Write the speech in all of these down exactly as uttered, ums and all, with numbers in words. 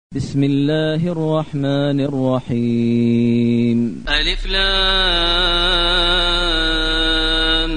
بسم الله الرحمن الرحيم. ألف لام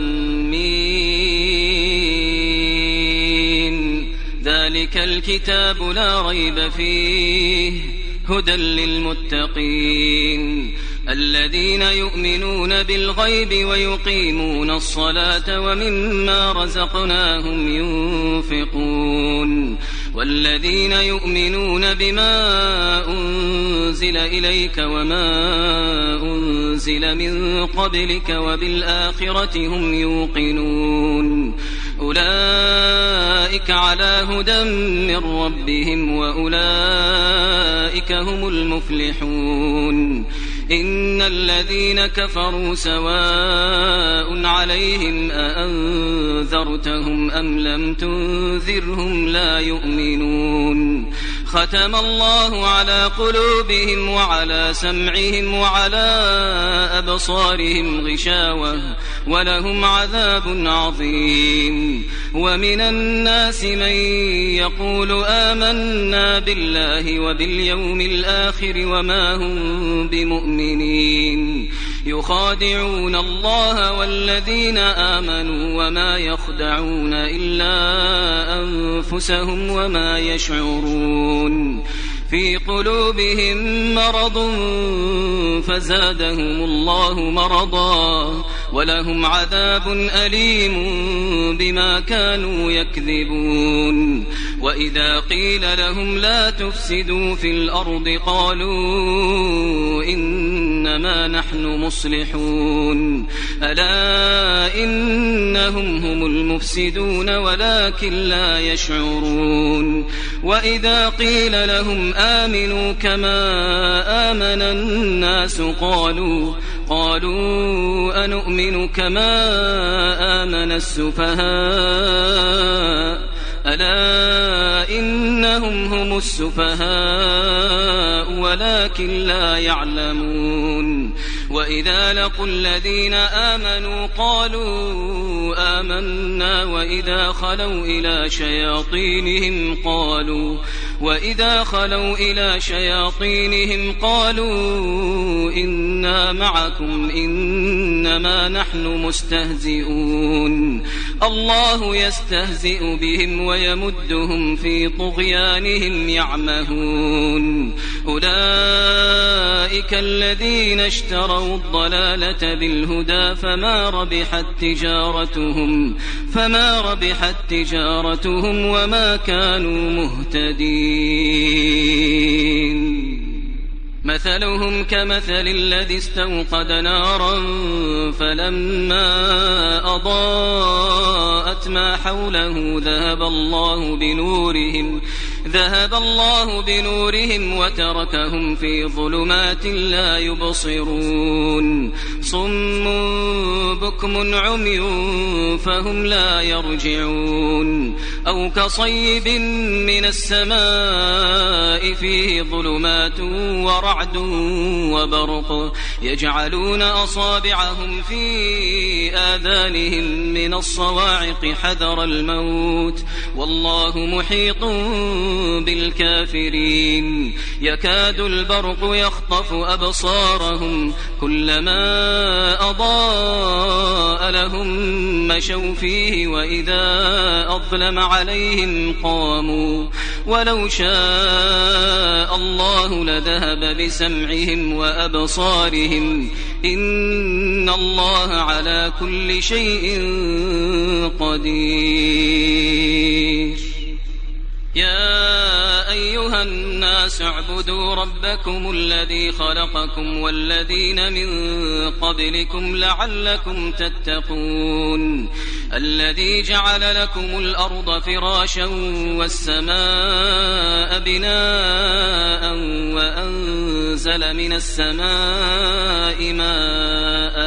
ميم. ذلك الكتاب لا ريب فيه هدى للمتقين الذين يؤمنون بالغيب ويقيمون الصلاة ومما رزقناهم ينفقون والذين يؤمنون بما أنزل إليك وما أنزل من قبلك وبالآخرة هم يوقنون أولئك على هدى من ربهم وأولئك هم المفلحون. إن الذين كفروا سواء عليهم أأنذرتهم أم لم تنذرهم لا يؤمنون. ختم الله على قلوبهم وعلى سمعهم وعلى أبصارهم غشاوة ولهم عذاب عظيم. ومن الناس من يقول آمنا بالله وباليوم الآخر وما هم بمؤمنين يخادعون الله والذين آمنوا وما يخدعون إلا أنفسهم وما يشعرون. في قلوبهم مرض فزادهم الله مرضا ولهم عذاب أليم بما كانوا يكذبون. وإذا قيل لهم لا تفسدوا في الأرض قالوا إنما نحن مصلحون ألا إنهم هم المفسدون ولكن لا يشعرون. وإذا قيل لهم آمنوا كما آمن الناس قالوا قالوا أنؤمن كما آمن السفهاء ألا إنهم هم السفهاء ولكن لا يعلمون. وإذا لقوا الذين آمنوا قالوا آمنا وإذا خلوا إلى شياطينهم قالوا وإذا خلوا إلى شياطينهم قالوا إنا معكم إنما نحن مستهزئون. الله يستهزئ بهم ويمدهم في طغيانهم يعمهون. أولئك الذين اشتروا الضلالة بالهدى فما ربحت تجارتهم فما ربحت تجارتهم وما كانوا مهتدين. مثلهم كمثل الذي استوقد نارا فلما أضاءت ما حوله ذهب الله بنورهم ذهب الله بنورهم وتركهم في ظلمات لا يبصرون. صم بكم عمي فهم لا يرجعون. أو كصيب من السماء فيه ظلمات ورعد وبرق يجعلون أصابعهم في آذانهم من الصواعق حذر الموت والله محيط بالكافرين. يكاد البرق يخطف أبصارهم كلما أضاء لهم مشوا فيه وإذا أظلم عليهم قاموا ولو شاء الله لذهب بسمعهم وأبصارهم إن الله على كل شيء قدير. يا أيها الناس اعبدوا ربكم الذي خلقكم والذين من قبلكم لعلكم تتقون. الذي جعل لكم الأرض فراشا والسماء بناء وأنزل من السماء ماء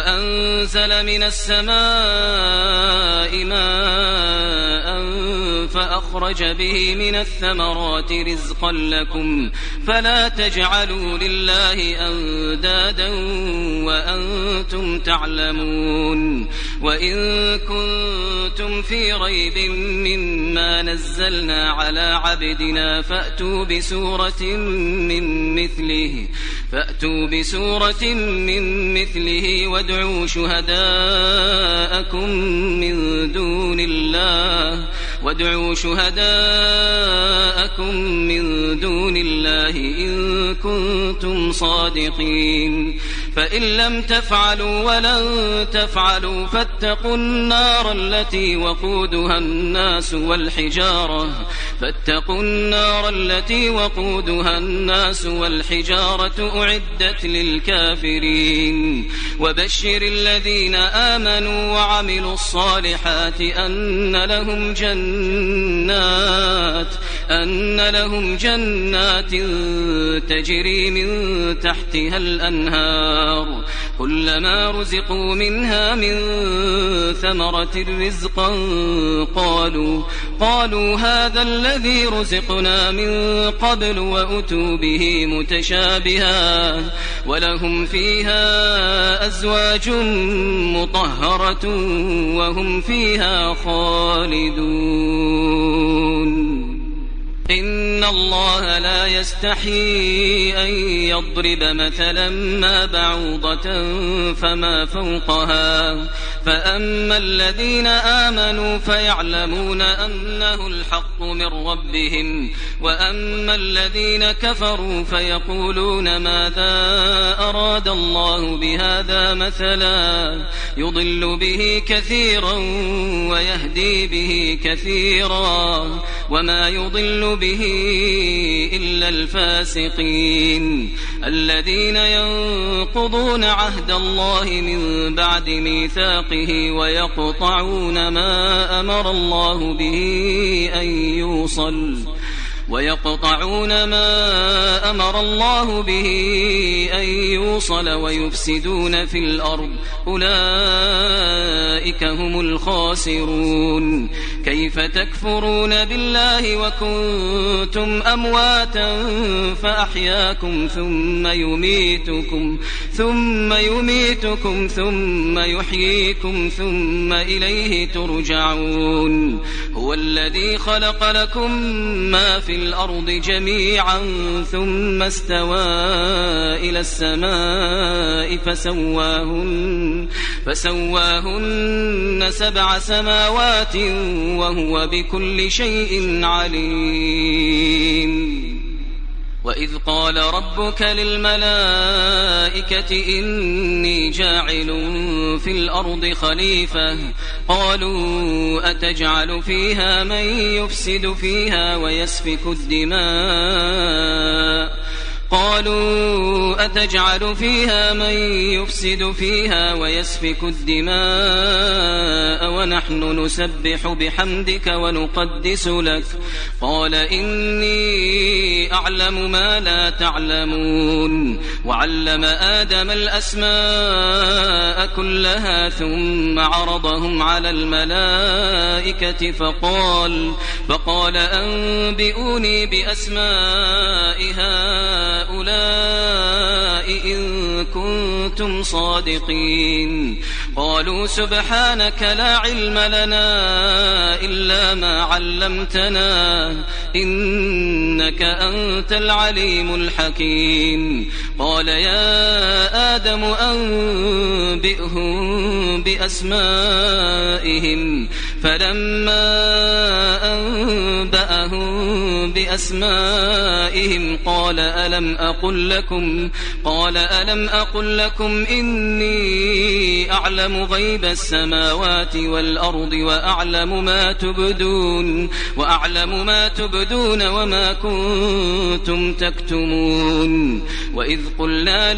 وأنزل من السماء ماء فأخرج به من الثمرات رزقا لكم فلا تجعلوا لله أندادا وأنتم تعلمون وإن كنتم في ريب مما نزلنا على عبدنا فأتوا بسورة من مثله فأتوا بسورة من مثله وادعوا شهداءكم من دون الله وادعوا شهداءكم من دون الله إن كنتم صادقين فإن لم تفعلوا ولن تفعلوا فاتقوا النار التي وقودها الناس والحجارة فاتقوا النار التي وقودها الناس والحجارة أعدت للكافرين وبشر الذين آمنوا وعملوا الصالحات أن لهم جنات أن لهم جنات تجري من تحتها الأنهار كلما رزقوا منها من ثمرة رزقا قالوا قالوا هذا الذي رزقنا من قبل وأتوا به متشابها ولهم فيها أزواج مطهرة وهم فيها خالدون إن الله لا يستحيي أن يضرب مثلا ما بعوضة فما فوقها فأما الذين آمنوا فيعلمون أنه الحق من ربهم وأما الذين كفروا فيقولون ماذا أراد الله بهذا مثلا يضل به كثيرا ويهدي به كثيرا وما يضل به إلا الفاسقين الذين ينقضون عهد الله من بعد ميثاقه ويقطعون ما أمر الله به أن يوصل ويقطعون ما أمر الله به أن يوصل ويفسدون في الأرض أولئك هم الخاسرون كيف تكفرون بالله وكنتم أمواتا فأحياكم ثم يميتكم ثم يميتكم ثم يحييكم ثم إليه ترجعون هو الذي خلق لكم ما في الأرض جميعا ثم استوى إلى السماء فسواهن, فسواهن سبع سماوات وهو بكل شيء عليم وإذ قال ربك للملائكة إني جاعل في الأرض خليفة قالوا أتجعل فيها من يفسد فيها ويسفك الدماء قالوا أتجعل فيها من يفسد فيها ويسفك الدماء ونحن نسبح بحمدك ونقدس لك قال إني أعلم ما لا تعلمون وعلم آدم الأسماء كلها ثم عرضهم على الملائكة فقال فقال أنبئوني بأسماء هؤلاء هؤلاء إن كنتم صادقين قالوا سبحانك لا علم لنا إلا ما علمتنا إنك أنت العليم الحكيم قال يا آدم أنبئهم بأسمائهم فلما أنبأهم بأسمائهم قال ألم أقل لكم قال ألم أقل لكم إني أعلم غيب السماوات والأرض وأعلم ما تبدون وأعلم ما تبدون وما كنتم تكتمون وإذ قلنا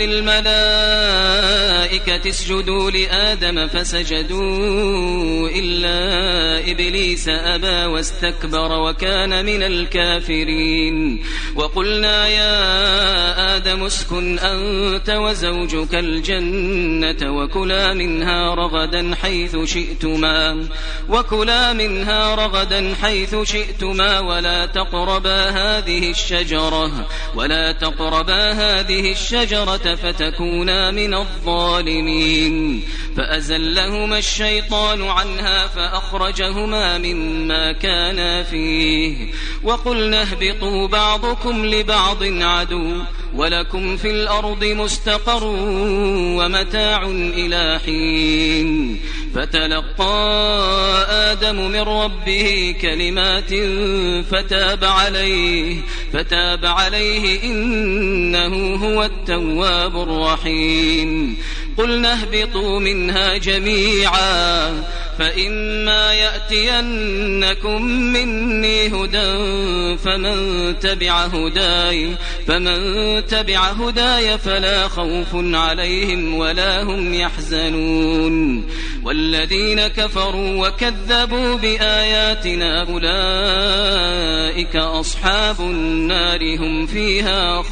للملائكة اسجدوا لآدم فسجدوا إلا إبليس أبى واستكبر وكان من الكافرين وقلنا يا آدم اسكن أنت وزوجك الجنة وكلا منها رغدا حيث شئتما وكلا منها رغدا حيث شئتما ولا تقربا هذه الشجرة ولا تقربا هذه الشجرة فتكونا من الظالمين فأزلهما الشيطان عنها فأخرجهما مما كانا فيه وقلنا اهبطوا بعضكم لبعض عدو ولكم في الأرض مستقر ومتاع إلى حين فتلقى آدم من ربه كلمات فتاب عليه فتاب عليه إنه هو التواب الرحيم قلنا اهبطوا منها جميعا فإما يأتينكم مني هدى فمن تبع هداي فمن تبع هداي فلا خوف عليهم ولا هم يحزنون والذين كفروا وكذبوا بآياتنا أولئك أصحاب النار هم فيها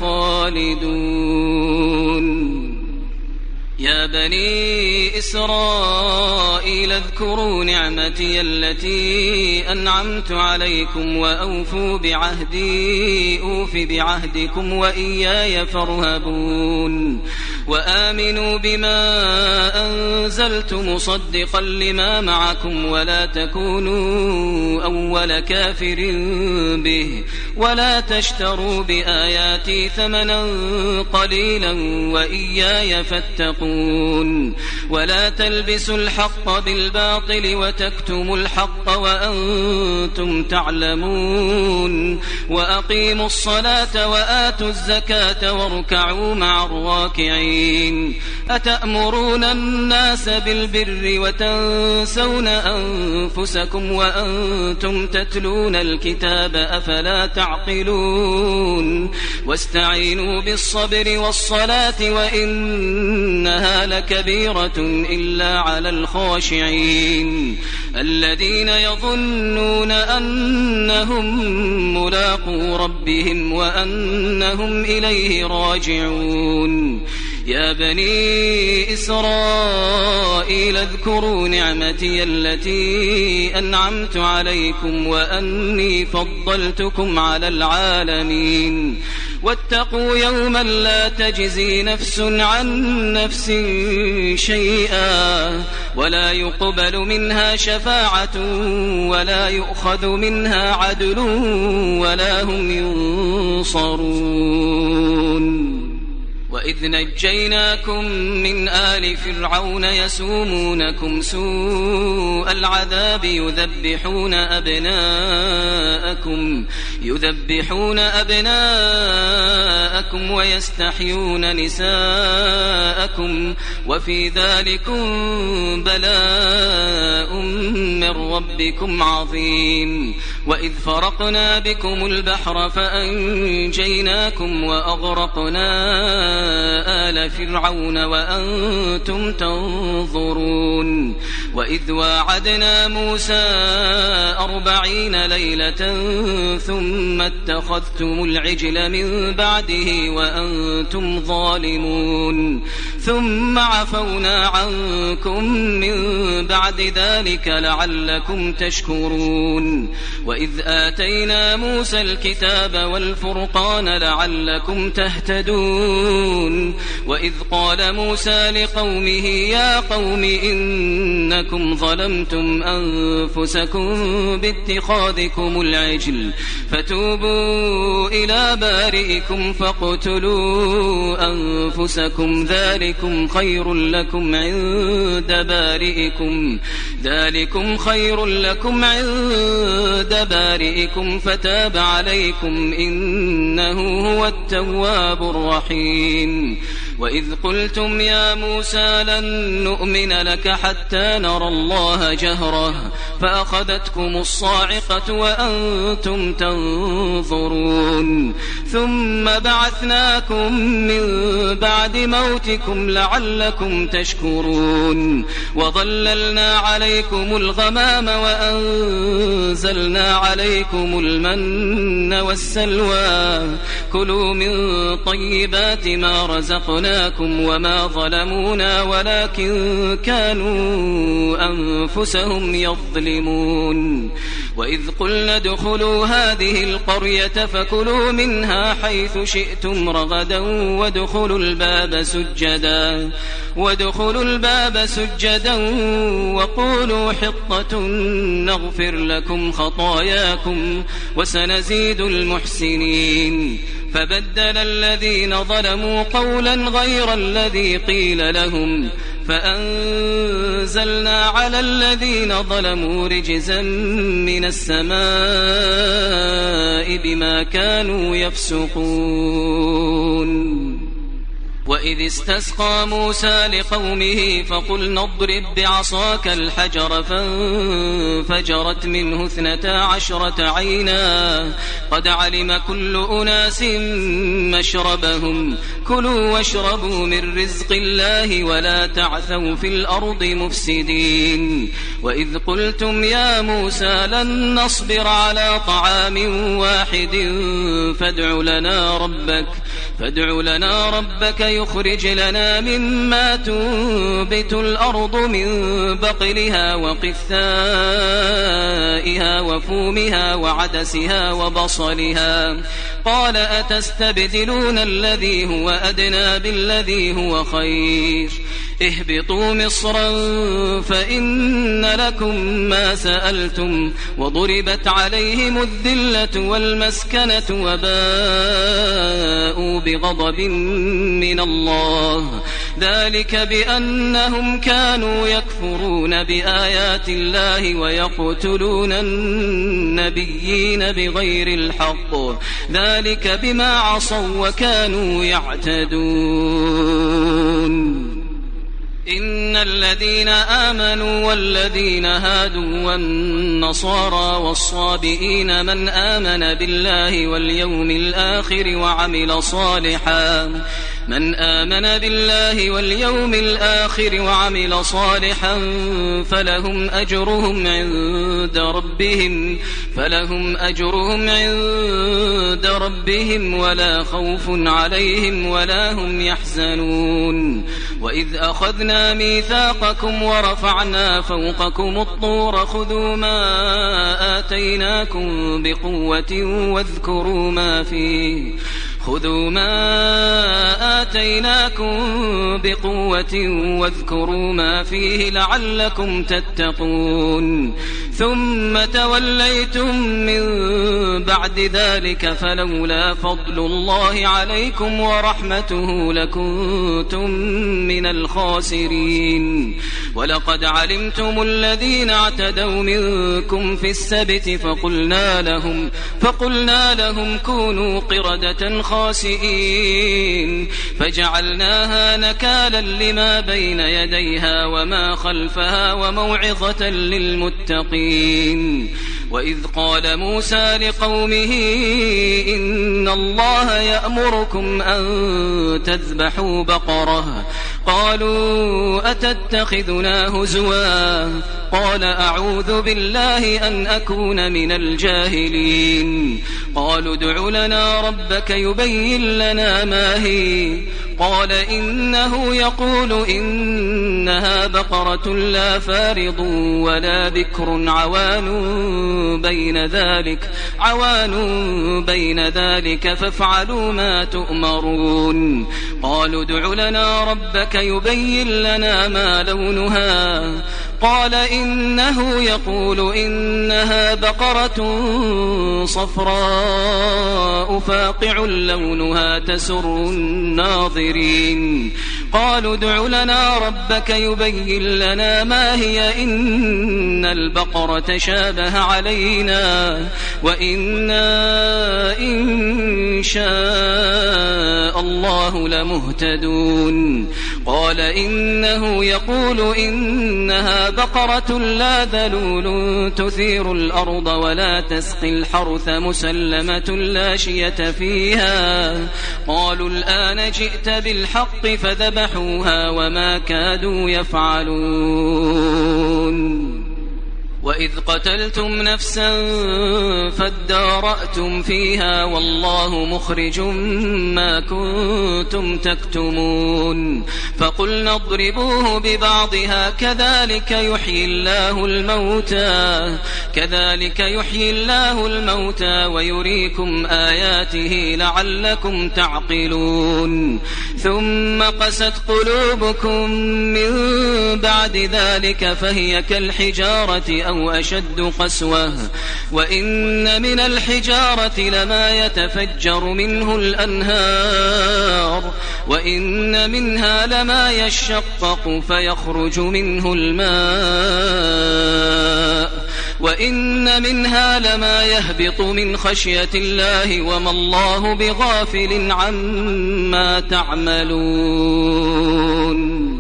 خالدون يا بني إسرائيل اذكروا نعمتي التي أنعمت عليكم وأوفوا بعهدي أوف بعهدكم وإياي فارهبون وآمنوا بما أنزلت مصدقا لما معكم ولا تكونوا أول كافر به ولا تشتروا بآياتي ثمنا قليلا وإياي فاتقون ولا تلبسوا الحق بالباطل وتكتموا الحق وأنتم تعلمون وأقيموا الصلاة وآتوا الزكاة واركعوا مع الراكعين أتأمرون الناس بالبر وتنسون أنفسكم وأنتم تتلون الكتاب أفلا تعقلون واستعينوا بالصبر والصلاة وإنها لكبيرة إلا على الخاشعين الذين يظنون أنهم ملاقو ربهم وأنهم إليه راجعون يا بني إسرائيل اذكروا نعمتي التي أنعمت عليكم وأني فضلتكم على العالمين واتقوا يوما لا تجزي نفس عن نفس شيئا ولا يقبل منها شفاعة ولا يؤخذ منها عدل ولا هم ينصرون وإذ نجيناكم من آل فرعون يسومونكم سوء العذاب يذبحون أبناءكم يذبحون أبناءكم ويستحيون نساءكم وفي ذلكم بلاء من ربكم عظيم وإذ فرقنا بكم البحر فأنجيناكم وأغرقنا آل فرعون وأنتم تنظرون وإذ واعدنا موسى أربعين ليلة ثم اتخذتم العجل من بعده وأنتم ظالمون ثم عفونا عنكم من بعد ذلك لعلكم تشكرون وإذ آتينا موسى الكتاب والفرقان لعلكم تهتدون وإذ قال موسى لقومه يا قوم إنكم ظلمتم أنفسكم باتخاذكم العجل فتوبوا إلى بارئكم فاقتلوا أنفسكم ذلكم خير لكم عند بارئكم ذلكم خير لكم عند بارئكم فتاب عليكم إنه هو التواب الرحيم وإذ قلتم يا موسى لن نؤمن لك حتى نرى الله جهرة فأخذتكم الصاعقة وأنتم تنظرون ثم بعثناكم من بعد موتكم لعلكم تشكرون وظللنا عليكم الغمام وأنزلنا عليكم المن والسلوى كلوا من طيبات ما رزقناكم وما ظلمونا ولكن كانوا أنفسهم يظلمون وإذ قلنا ادخلوا هذه القرية فكلوا منها حيث شئتم رغدا وادخلوا الباب سجدا وادخلوا الباب سجدا وقولوا حطة نغفر لكم خطاياكم وسنزيد المحسنين فبدل الذين ظلموا قولا غير الذي قيل لهم فأنزلنا على الذين ظلموا رجزا من السماء بما كانوا يفسقون وإذ استسقى موسى لقومه فقلنا اضرب بعصاك الحجر فانفجرت منه اثنتا عشرة عينا قد علم كل أناس مشربهم كلوا واشربوا من رزق الله ولا تعثوا في الأرض مفسدين وإذ قلتم يا موسى لن نصبر على طعام واحد فادع لنا ربك فادع لنا ربك يخرج لنا مما تنبت الأرض من بقلها وقثائها وفومها وعدسها وبصلها قال أتستبدلون الذي هو أدنى بالذي هو خير اهبطوا مصرا فإن لكم ما سألتم وضربت عليهم الذلة والمسكنة وباءوا بغضب من الله ذلك بأنهم كانوا يكفرون بآيات الله ويقتلون النبيين بغير الحق ذلك بما عصوا وكانوا يعتدون إن الذين آمنوا والذين هادوا والنصارى والصابئين من آمن بالله واليوم الآخر وعمل صالحا من آمن بالله واليوم الآخر وعمل صالحا فلهم أجرهم عند ربهم فلهم أجرهم عند ربهم ولا خوف عليهم ولا هم يحزنون وإذ أخذنا ميثاقكم ورفعنا فوقكم الطور خذوا ما آتيناكم بقوة واذكروا ما فيه خذوا ما آتيناكم بقوة واذكروا ما فيه لعلكم تتقون ثم توليتم من بعد ذلك فلولا فضل الله عليكم ورحمته لكنتم من الخاسرين ولقد علمتم الذين اعتدوا منكم في السبت فقلنا لهم فقلنا لهم كونوا قردة خاسئين فجعلناها نكالا لما بين يديها وما خلفها وموعظة للمتقين وإذ قال موسى لقومه إن الله يأمركم أن تذبحوا بقرة قالوا أتتخذنا هزوا قال أعوذ بالله أن أكون من الجاهلين قالوا ادع لنا ربك يبين لنا ما هي قال إنه يقول إنها بقرة لا فارض ولا بكر عوان بين ذلك عوان بين ذلك فافعلوا ما تؤمرون قالوا ادع لنا ربك يبين لنا ما لونها قال إنه يقول إنها بقرة صفراء فاقع لونها تسر الناظرين قالوا ادع لنا ربك يبين لنا ما هي إن البقرة شابه علينا وإنا إن شاء الله لمهتدون قال إنه يقول يقول إنها بقرة لا ذلول تثير الأرض ولا تسقي الحرث مسلمة لا شية فيها قالوا الآن جئت بالحق فذبحوها وما كادوا يفعلون وإذ قتلتم نفسا فادارأتم فيها والله مخرج ما كنتم تكتمون فقلنا اضربوه ببعضها كذلك يحيي الله الموتى كذلك يحيي الله الموتى ويريكم آياته لعلكم تعقلون ثم قست قلوبكم من بعد ذلك فهي كالحجارة أو أشد قسوة وإن من الحجارة لما يتفجر منه الأنهار وإن منها لما يشقق فيخرج منه الماء وإن منها لما يهبط من خشية الله وما الله بغافل عما تعملون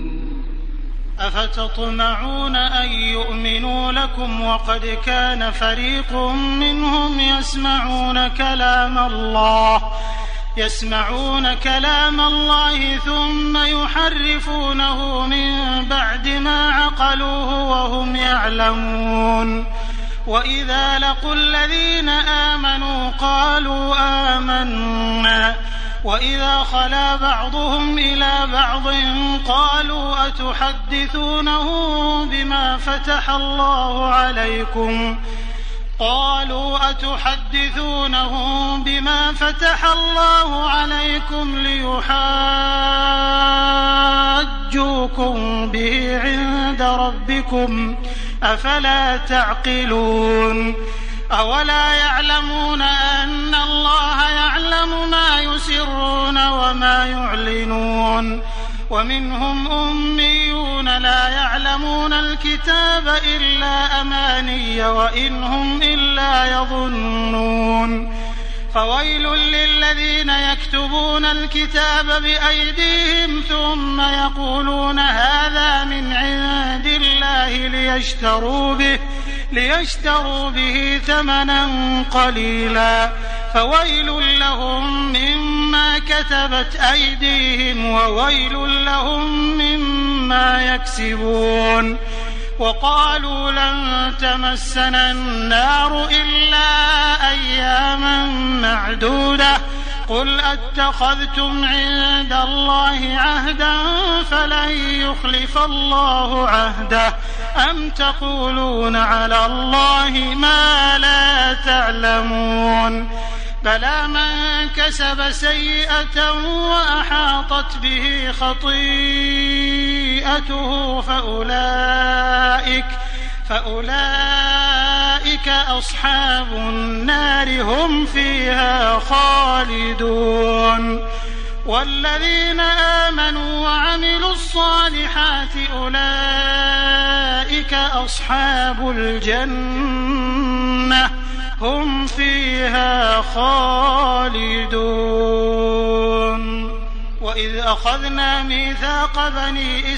أفتطمعون أن يؤمنوا لكم وقد كان فريق منهم يسمعون كلام الله يسمعون كلام الله ثم يحرفونه من بعد ما عقلوه وهم يعلمون وإذا لقوا الذين آمنوا قالوا آمنا وإذا خلا بعضهم إلى بعض قالوا أتحدثونهم بما فتح الله عليكم قالوا أتحدثونهم بما فتح الله عليكم ليحاجوكم به عند ربكم أفلا تعقلون أولا يعلمون أن الله يعلم ما يسرون وما يعلنون ومنهم أميون لا يعلمون الكتاب إلا أماني وإن هم إلا يظنون فويل للذين يكتبون الكتاب بأيديهم ثم يقولون هذا من عند الله ليشتروا به ليشتروا به ثمنا قليلا فويل لهم مما كتبت أيديهم وويل لهم مما يكسبون وقالوا لن تمسنا النار إلا أياما معدودة قل أتخذتم عند الله عهدا فلن يخلف الله عهده أم تقولون على الله ما لا تعلمون بلى من كسب سيئة وأحاطت به خطيئته فأولئك فأولئك أصحاب النار هم فيها خالدون والذين آمنوا وعملوا الصالحات أولئك أصحاب الجنة هم فيها خالدون وإذ أخذنا ميثاق بني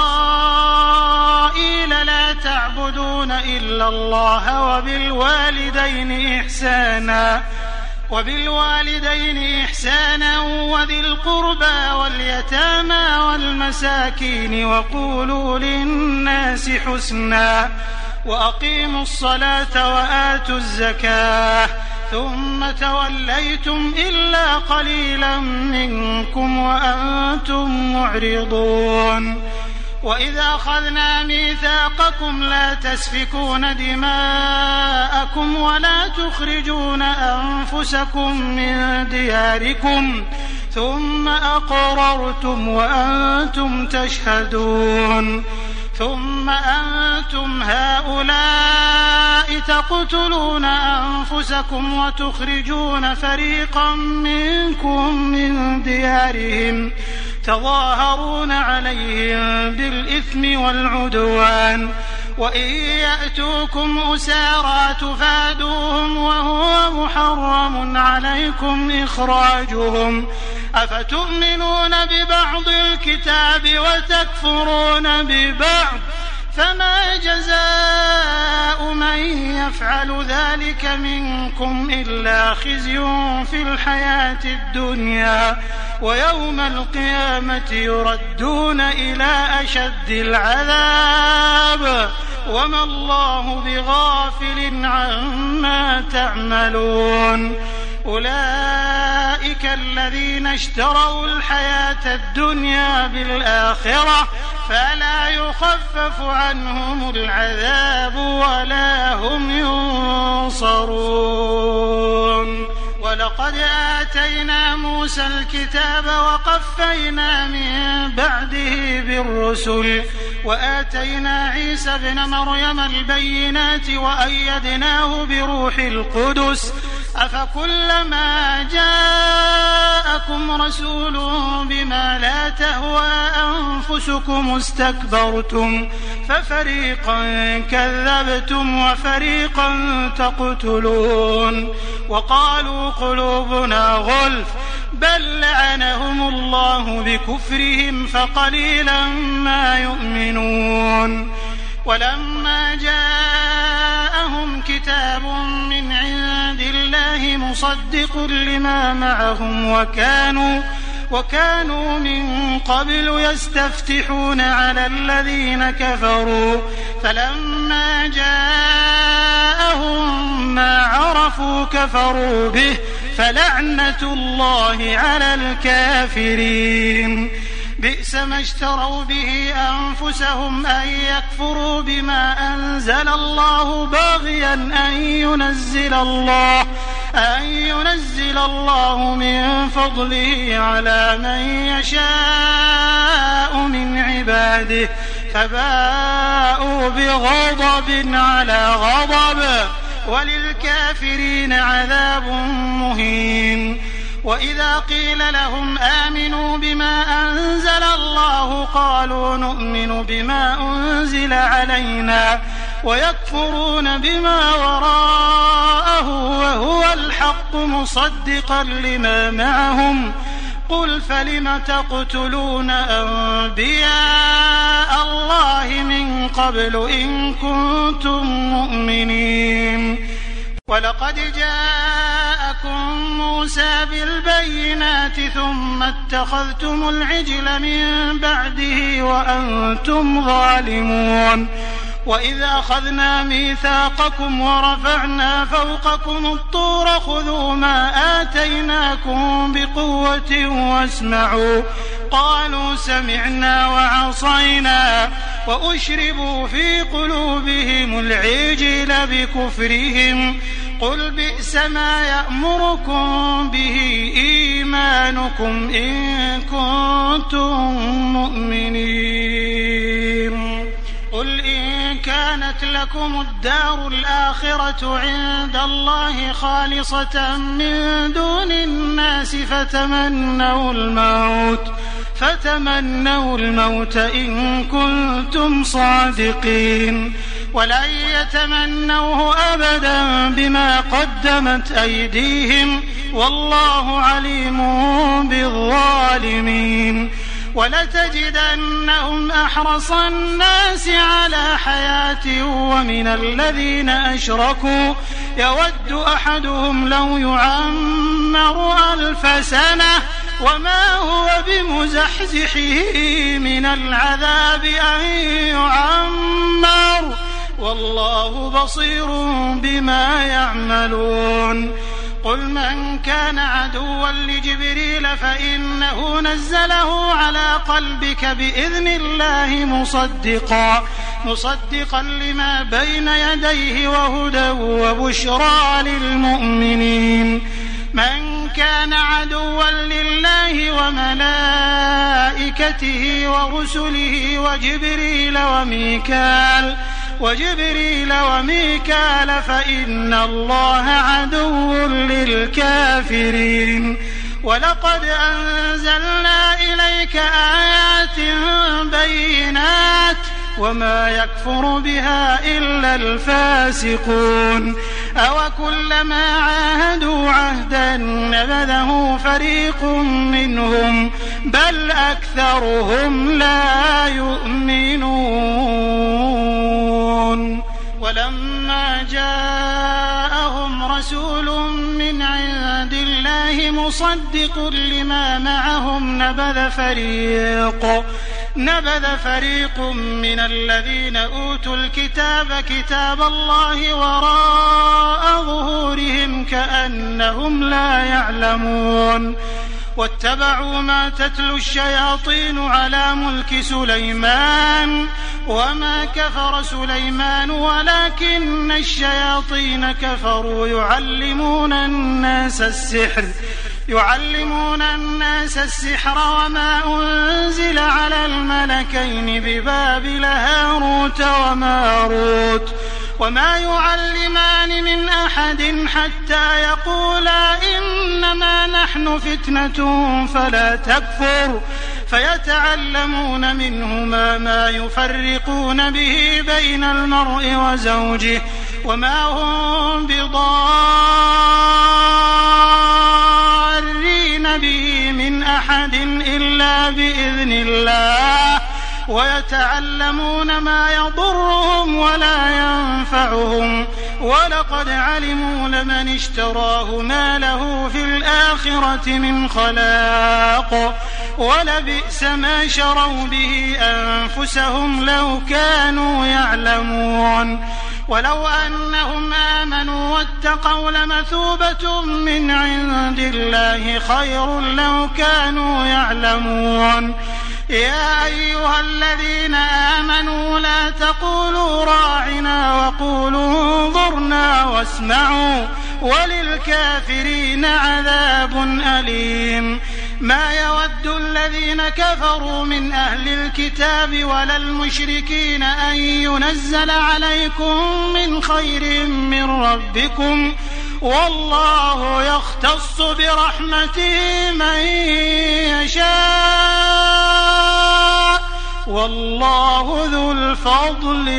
إسرائيل لا تعبدون إلا الله وبالوالدين إحسانا وبالوالدين إحسانا وذي القربى واليتامى والمساكين وقولوا للناس حسنا وأقيموا الصلاة وآتوا الزكاة ثم توليتم إلا قليلا منكم وأنتم معرضون وإذا أخذنا ميثاقكم لا تسفكون دماءكم ولا تخرجون أنفسكم من دياركم ثم أقررتم وأنتم تشهدون ثم أنتم هؤلاء تقتلون أنفسكم وتخرجون فريقا منكم من ديارهم تظاهرون عليهم بالإثم والعدوان وإن يأتوكم أسارى تفادوهم وهو محرم عليكم إخراجهم أفتؤمنون ببعض الكتاب وتكفرون ببعض فما جزاء من يفعل ذلك منكم إلا خزي في الحياة الدنيا ويوم القيامة يردون إلى أشد العذاب وما الله بغافل عما تعملون أولئك الذين اشتروا الحياة الدنيا بالآخرة فلا يخفف عنهم العذاب ولا هم ينصرون ولقد آتينا موسى الكتاب وقفينا من بعده بالرسل وآتينا عيسى ابن مريم البينات وأيدناه بروح القدس أفكلما جاءكم رسول بما لا تهوى أنفسكم استكبرتم ففريقا كذبتم وفريقا تقتلون وقالوا قلوبنا غلف بل لعنهم الله بكفرهم فقليلا ما يؤمنون ولما جاءهم كتاب من عند الله مصدق لما معهم وكانوا وكانوا من قبل يستفتحون على الذين كفروا فلما جاءهم ما عرفوا كفروا به فلعنة الله على الكافرين بئس ما اشتروا به أنفسهم أن يكفروا بما أنزل الله باغيا أن ينزل الله أن ينزل الله من فضله على من يشاء من عباده فباءوا بغضب على غضب وللكافرين عذاب مهين وإذا قيل لهم آمنوا بما أنزل الله قالوا نؤمن بما أنزل علينا ويكفرون بما وراءه وهو الحق مصدقا لما معهم قل فلم تقتلون أنبياء الله من قبل إن كنتم مؤمنين ولقد جاءكم موسى بالبينات ثم اتخذتم العجل من بعده وأنتم ظالمون وإذ أخذنا ميثاقكم ورفعنا فوقكم الطور خذوا ما آتيناكم بقوة واسمعوا قالوا سمعنا وعصينا وأشربوا في قلوبهم العجل بكفرهم قل بئس ما يأمركم به إيمانكم إن كنتم مؤمنين قل إن كانت لكم الدار الآخرة عند الله خالصة من دون الناس فتمنوا الموت فتمنوا الموت إن كنتم صادقين ولن يتمنوه أبدا بما قدمت أيديهم والله عليم بالظالمين ولتجدنهم أحرص الناس على حياة ومن الذين أشركوا يود أحدهم لو يعمر ألف سنة وما هو بمزحزحه من العذاب أن يعمر والله بصير بما يعملون قل من كان عدوا لجبريل فإنه نزله على قلبك بإذن الله مصدقا مصدقا لما بين يديه وهدى وبشرى للمؤمنين من كان عدوا لله وملائكته ورسله وجبريل وميكال وجبريل وميكال فإن الله عدو للكافرين ولقد أنزلنا إليك آيات بينات وما يكفر بها إلا الفاسقون أوكلما عاهدوا عهدا نبذه فريق منهم بل أكثرهم لا يؤمنون ولما جاءهم رسول من عند الله مصدق لما معهم نبذ فريق نبذ فريق من الذين أوتوا الكتاب كتاب الله وراء ظهورهم كأنهم لا يعلمون واتبعوا ما تتلو الشياطين على ملك سليمان وما كفر سليمان ولكن الشياطين كفروا يعلمون الناس السحر يعلمون الناس السحر وما أنزل على الملكين ببابل هاروت وماروت وما يعلمان من أحد حتى يقولا إنما نحن فتنة فلا تكفر فيتعلمون منهما ما يفرقون به بين المرء وزوجه وما هم بضارين به من أحد إلا بإذن الله ويتعلمون ما يضرهم ولا ينفعهم ولقد علموا لمن اشتراه ما له في الآخرة من خلاق ولبئس ما شروا به أنفسهم لو كانوا يعلمون ولو أنهم آمنوا واتقوا لمثوبة من عند الله خير لو كانوا يعلمون يا أيها الذين آمنوا لا تقولوا راعنا وقولوا انظرنا واسمعوا وللكافرين عذاب أليم ما يود الذين كفروا من أهل الكتاب ولا المشركين أن ينزل عليكم من خير من ربكم والله يختص برحمته من يشاء والله ذو الفضل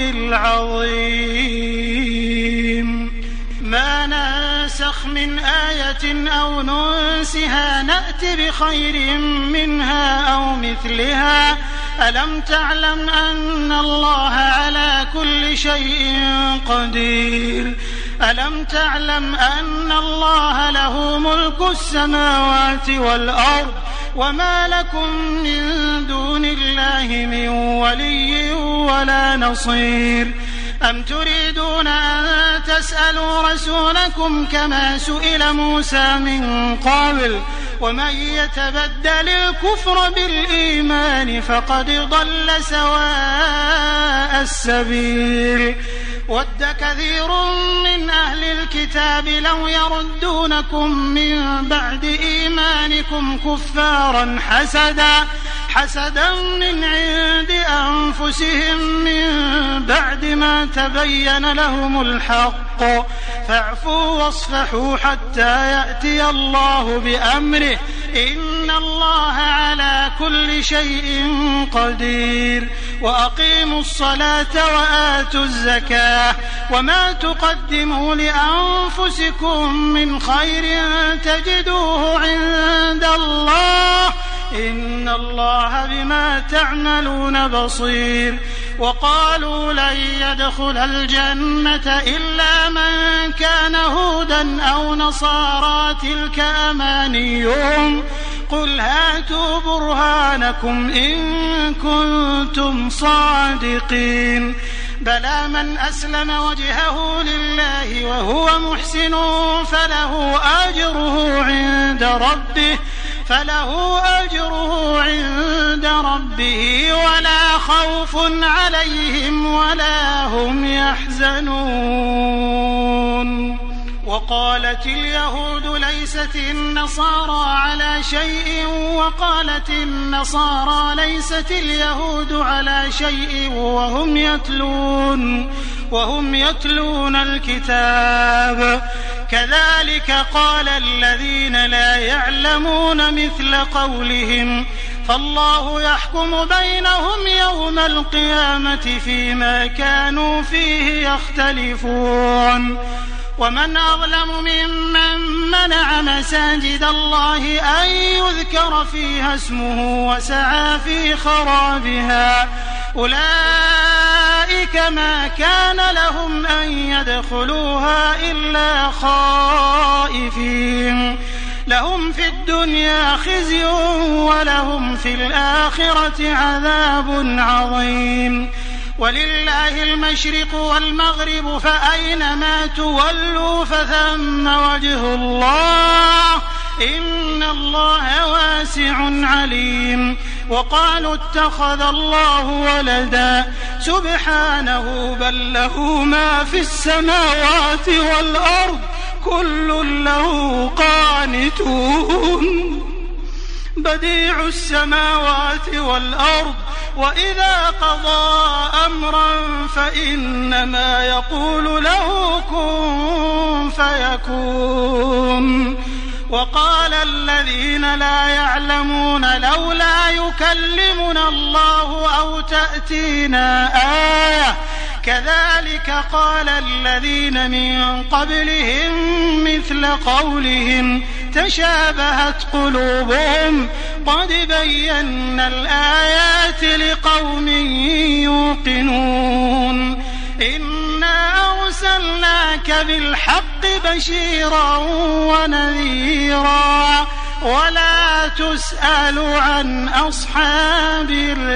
العظيم ما ننسخ من آية أو ننسها نأت بخير منها أو مثلها ألم تعلم أن الله على كل شيء قدير ألم تعلم أن الله له ملك السماوات والأرض وما لكم من دون الله من ولي ولا نصير أم تريدون أن تسألوا رسولكم كما سئل موسى من قبل ومن يتبدل الكفر بالإيمان فقد ضل سواء السبيل ود كثير من أهل الكتاب لو يردونكم من بعد إيمانكم كفارا حسدا حسدا من عند أنفسهم من بعد ما تبين لهم الحق فاعفوا واصفحوا حتى يأتي الله بأمره إن الله على كل شيء قدير وأقيموا الصلاة وآتوا الزكاة وما تقدموا لأنفسكم من خير تجدوه عند الله إن الله بما تعملون بصير وقالوا لن يدخل الجنة إلا من كان هودا أو نصارى تلك أمانيهم قل هاتوا برهانكم إن كنتم صادقين بلى من أسلم وجهه لله وهو محسن فله أجره عند ربه فله أجره عند ربه ولا خوف عليهم ولا هم يحزنون وقالت اليهود ليست النصارى على شيء وقالت النصارى ليست اليهود على شيء وهم يتلون وهم يتلون الكتاب كذلك قال الذين لا يعلمون مثل قولهم فالله يحكم بينهم يوم القيامة فيما كانوا فيه يختلفون ومن أظلم ممن منع مساجد الله أن يذكر فيها اسمه وسعى في خرابها أولئك ما كان لهم أن يدخلوها إلا خائفين لهم في الدنيا خزي ولهم في الآخرة عذاب عظيم ولله المشرق والمغرب فأينما تولوا فثم وجه الله إن الله واسع عليم وقالوا اتخذ الله ولدا سبحانه بل له ما في السماوات والأرض كل له قانتون بديع السماوات والأرض وإذا قضى أمرا فإنما يقول له كن فيكون وقال الذين لا يعلمون لولا يكلمنا الله أو تأتينا آية كذلك قال الذين من قبلهم مثل قولهم تشابهت قلوبهم قد بينا الآيات لقوم يوقنون إنا أرسلناك بالحق بشيرا ونذيرا ولا تسأل عن أصحاب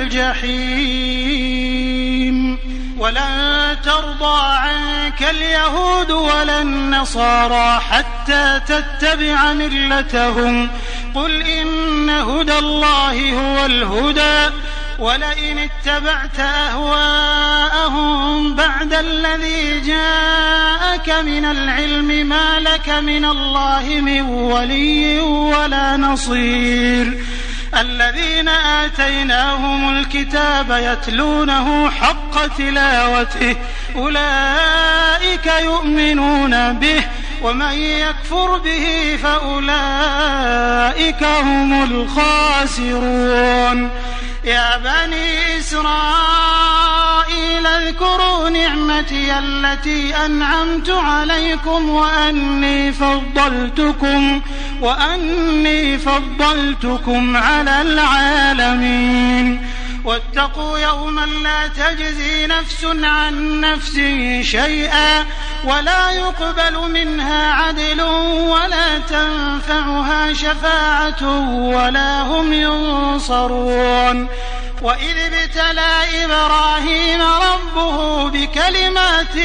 الجحيم ولن ترضى عنك اليهود ولا النصارى حتى تتبع ملتهم قل إن هدى الله هو الهدى ولئن اتبعت أهواءهم بعد الذي جاءك من العلم ما لك من الله من ولي ولا نصير الذين آتيناهم الكتاب يتلونه حق تلاوته أولئك يؤمنون به ومن يكفر به فأولئك هم الخاسرون يا بني إسرائيل اذكروا نعمتي التي أنعمت عليكم وأني فضلتكم وأني فضلتكم على العالمين واتقوا يوما لا تجزي نفس عن نفس شيئا ولا يقبل منها عدل ولا تنفعها شفاعة ولا هم ينصرون وإذ ابتلى إبراهيم ربه بكلمات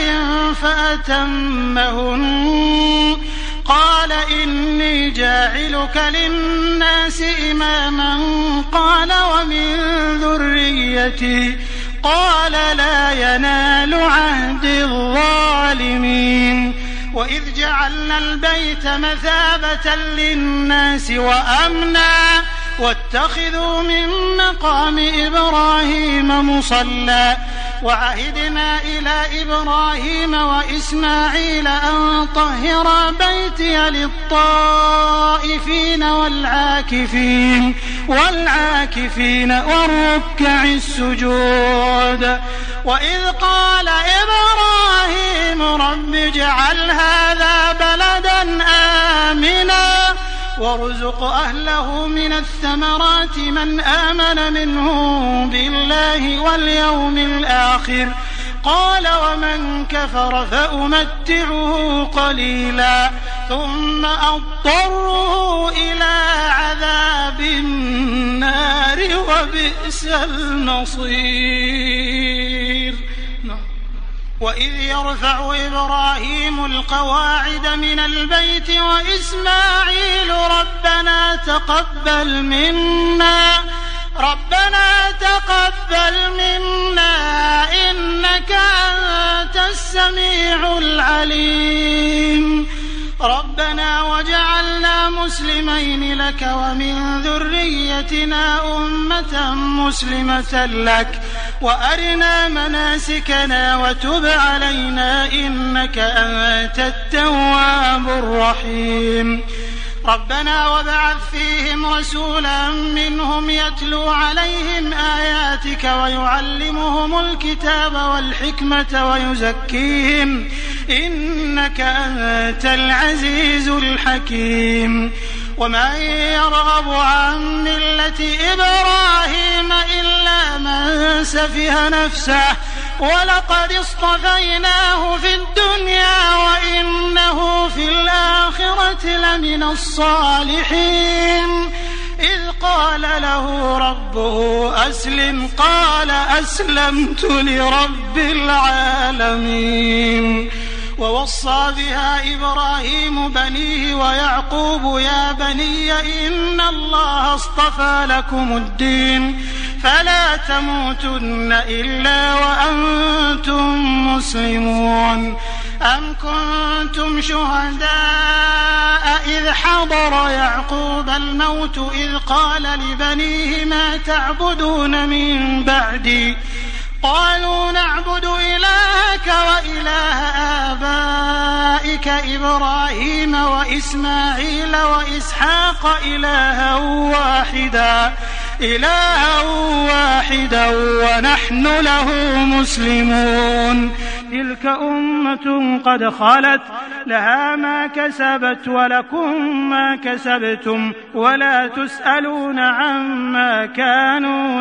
فأتمهن قال إني جاعلك للناس إماما قال ومن ذريتي قال لا ينال عهد الظالمين وإذ جعلنا البيت مثابة للناس وأمنا واتخذوا من مقام إبراهيم مصلى وعهدنا إلى إبراهيم وإسماعيل أن طهرا بيتي للطائفين والعاكفين والعاكفين والركع السجود وإذ قال إبراهيم رب اجعل هذا بلدا آمنا وارزق أهله من الثمرات من آمن منهم بالله واليوم الآخر قال ومن كفر فأمتعه قليلا ثم أضطره إلى عذاب النار وبئس المصير. وإذ يرفع إبراهيم القواعد من البيت وإسماعيل ربنا تقبل منا ربنا تقبل منا إنك أنت السميع العليم ربنا وجعلنا مسلمين لك ومن ذريتنا أمة مسلمة لك وأرنا مناسكنا وتب علينا إنك أنت التواب الرحيم ربنا وابعث فيهم رسولا منهم يتلو عليهم آياتك ويعلمهم الكتاب والحكمة ويزكيهم إنك أنت العزيز الحكيم. ومن يرغب عن ملة إبراهيم إلا من سفه نفسه ولقد اصطفيناه في الدنيا وإنه في الآخرة لمن الصالحين. إذ قال له ربه أسلم قال أسلمت لرب العالمين. ووصى بها إبراهيم بنيه ويعقوب يا بني إن الله اصطفى لكم الدين فلا تموتن إلا وأنتم مسلمون. أم كنتم شهداء إذ حضر يعقوب الموت إذ قال لبنيه ما تعبدون من بعدي قالوا نعبد إلهك وإله آبائك إبراهيم وإسماعيل وإسحاق إلها واحدا إلها واحدا ونحن له مسلمون. تلك أمة قد خلت لها ما كسبت ولكم ما كسبتم ولا تسألون عما كانوا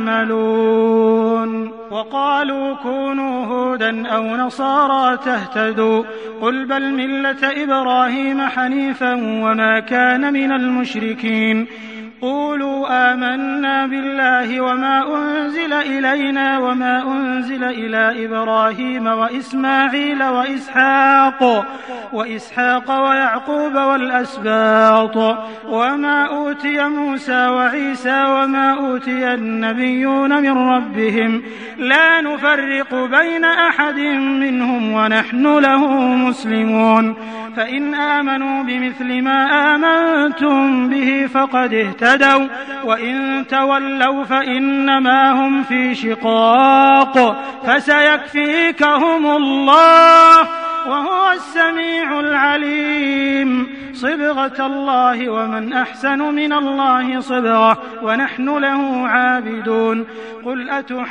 يعملون. وقالوا كونوا هودا أو نصارى تهتدوا قل بل ملة إبراهيم حنيفا وما كان من المشركين. قولوا آمنا بالله وما أنزل إلينا وما أنزل إلى إبراهيم وإسماعيل وإسحاق وإسحاق ويعقوب والأسباط وما أوتي موسى وعيسى وما أوتي النبيون من ربهم لا نفرق بين أحد منهم ونحن له مسلمون. فإن آمنوا بمثل ما آمنتم به فقد اهتدوا وإن تولوا فإنما هم في شقاق فسيكفيكهم الله وهو السميع العليم. صبغة الله ومن أحسن من الله صبغة ونحن له عابدون. قل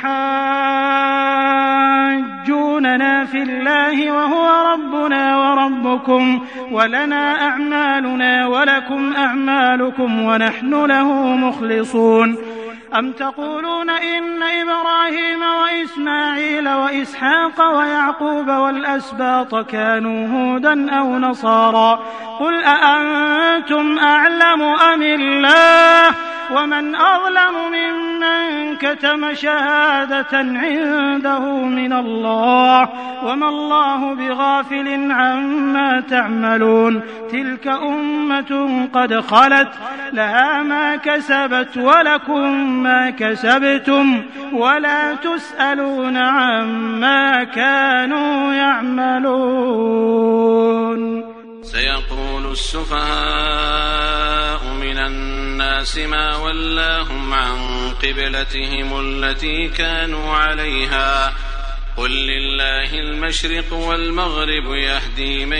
أتحاجوننا في الله وهو ربنا وربكم ولنا أعمالنا ولكم أعمالكم ونحن له مخلصون. أم تقولون إن إبراهيم وإسماعيل وإسحاق ويعقوب والأسباط كانوا هودا أو نصارى قل أأنتم أعلم أم الله ومن أظلم ممن كتم شهادة عنده من الله وما الله بغافل عما تعملون. تلك أمة قد خلت لها ما كسبت ولكم ما كسبتم ولا تسألون عما كانوا يعملون. سيقول السفهاء من الناس ما ولاهم عن قبلتهم التي كانوا عليها قل لله المشرق والمغرب يهدي من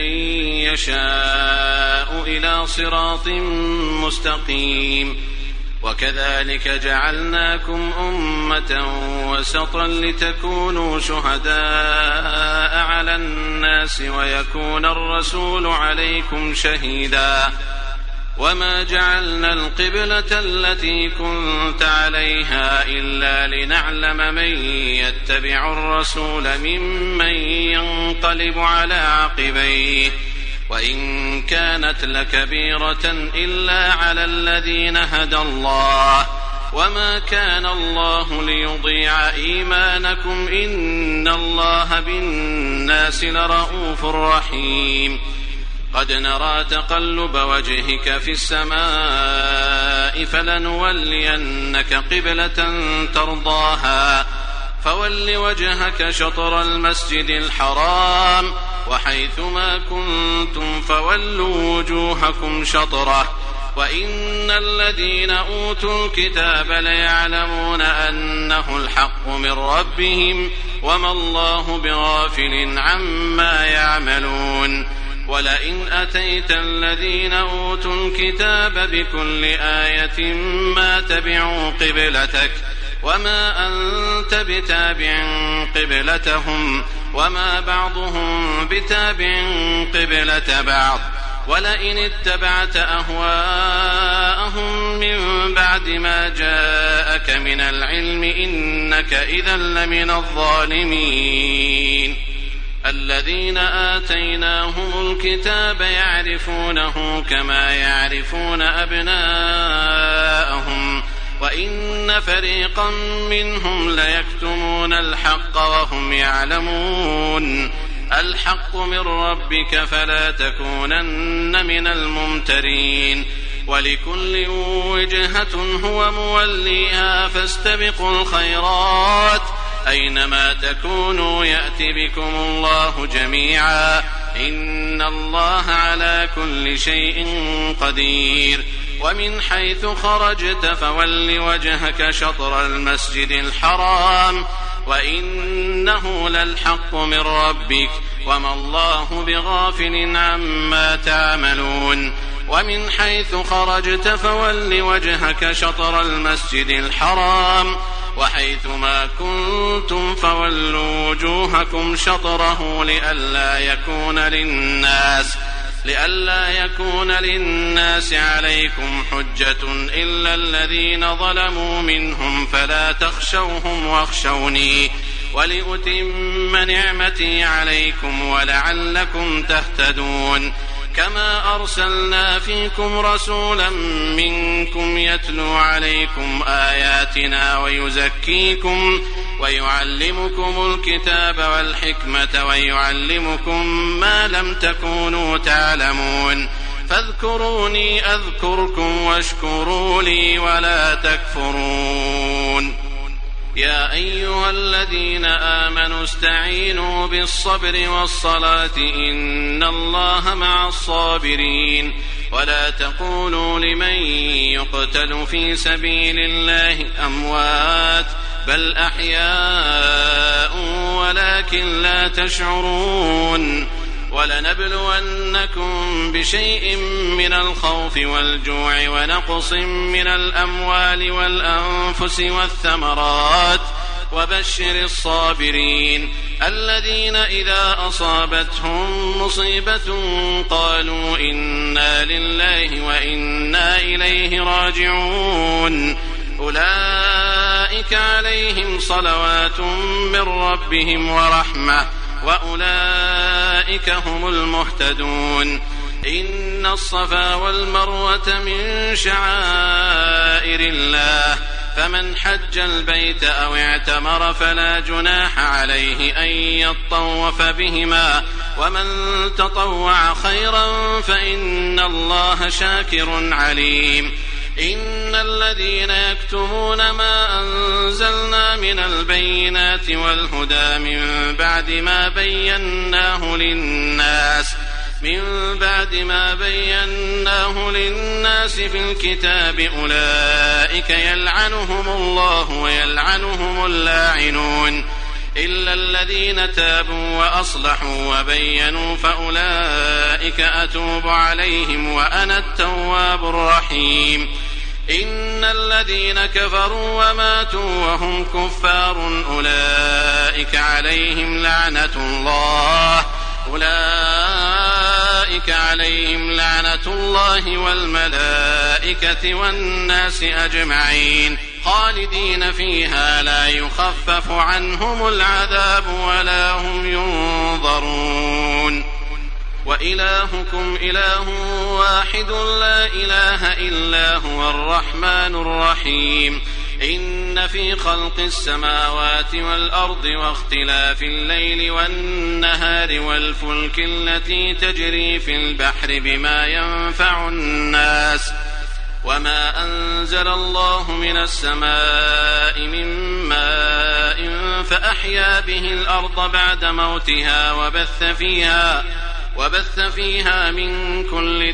يشاء إلى صراط مستقيم. وكذلك جعلناكم أمة وسطا لتكونوا شهداء على الناس ويكون الرسول عليكم شهيدا. وما جعلنا القبلة التي كنت عليها إلا لنعلم من يتبع الرسول ممن ينقلب على عقبيه وإن كانت لكبيرة إلا على الذين هدى الله وما كان الله ليضيع إيمانكم إن الله بالناس لرؤوف رحيم. قد نرى تقلب وجهك في السماء فلنولينك قبلة ترضاها فول وجهك شطر المسجد الحرام وحيثما كنتم فولوا وجوهكم شطره وإن الذين أوتوا الكتاب ليعلمون أنه الحق من ربهم وما الله بغافل عما يعملون. ولئن أتيت الذين أوتوا الكتاب بكل آية ما تبعوا قبلتك وما أنت بتابع قبلتهم وما بعضهم بتابع قبلة بعض ولئن اتبعت أهواءهم من بعد ما جاءك من العلم إنك إذا لمن الظالمين. الذين آتيناهم الكتاب يعرفونه كما يعرفون أبناءهم وإن فريقا منهم ليكتمون الحق وهم يعلمون. الحق من ربك فلا تكونن من الممترين. ولكل وجهة هو موليها فاستبقوا الخيرات أينما تكونوا يأت بكم الله جميعا إن الله على كل شيء قدير. ومن حيث خرجت فول وجهك شطر المسجد الحرام وإنه للحق من ربك وما الله بغافل عما تعملون. ومن حيث خرجت فول وجهك شطر المسجد الحرام وحيث ما كنتم فولوا وجوهكم شطره لئلا يكون للناس لئلا يكون للناس عليكم حجة إلا الذين ظلموا منهم فلا تخشوهم واخشوني ولأتم نعمتي عليكم ولعلكم تهتدون. كما أرسلنا فيكم رسولا منكم يتلو عليكم آياتنا ويزكيكم ويعلمكم الكتاب والحكمة ويعلمكم ما لم تكونوا تعلمون. فاذكروني أذكركم واشكروا لي ولا تكفرون. يا أيها الذين آمنوا استعينوا بالصبر والصلاة إن الله مع الصابرين. ولا تقولوا لمن يقتل في سبيل الله أموات بل أحياء ولكن لا تشعرون. ولنبلونكم بشيء من الخوف والجوع ونقص من الأموال والأنفس والثمرات وبشر الصابرين الذين إذا أصابتهم مصيبة قالوا إنا لله وإنا إليه راجعون. أولئك عليهم صلوات من ربهم ورحمة وأولئك هم المهتدون. إن الصفا والمروة من شعائر الله فمن حج البيت أو اعتمر فلا جناح عليه أن يطوف بهما ومن تطوع خيرا فإن الله شاكر عليم. إن الذين يكتمون ما أنزلنا من البينات والهدى من بعد ما بيناه للناس من بعد ما بيناه للناس في الكتاب أولئك يلعنهم الله ويلعنهم اللاعنون إلا الذين تابوا وأصلحوا وبينوا فأولئك أتوب عليهم وأنا التواب الرحيم. إن الذين كفروا وماتوا وهم كفار أولئك عليهم لعنة الله أولئك عليهم لعنة الله والملائكة والناس أجمعين خالدين فيها لا يخفف عنهم العذاب ولا هم ينظرون. وإلهكم إله واحد لا إله إلا هو الرحمن الرحيم. إن في خلق السماوات والأرض واختلاف الليل والنهار والفلك التي تجري في البحر بما ينفع الناس وما أنزل الله من السماء من ماء فأحيا به الأرض بعد موتها وبث فيها وبث فيها من كل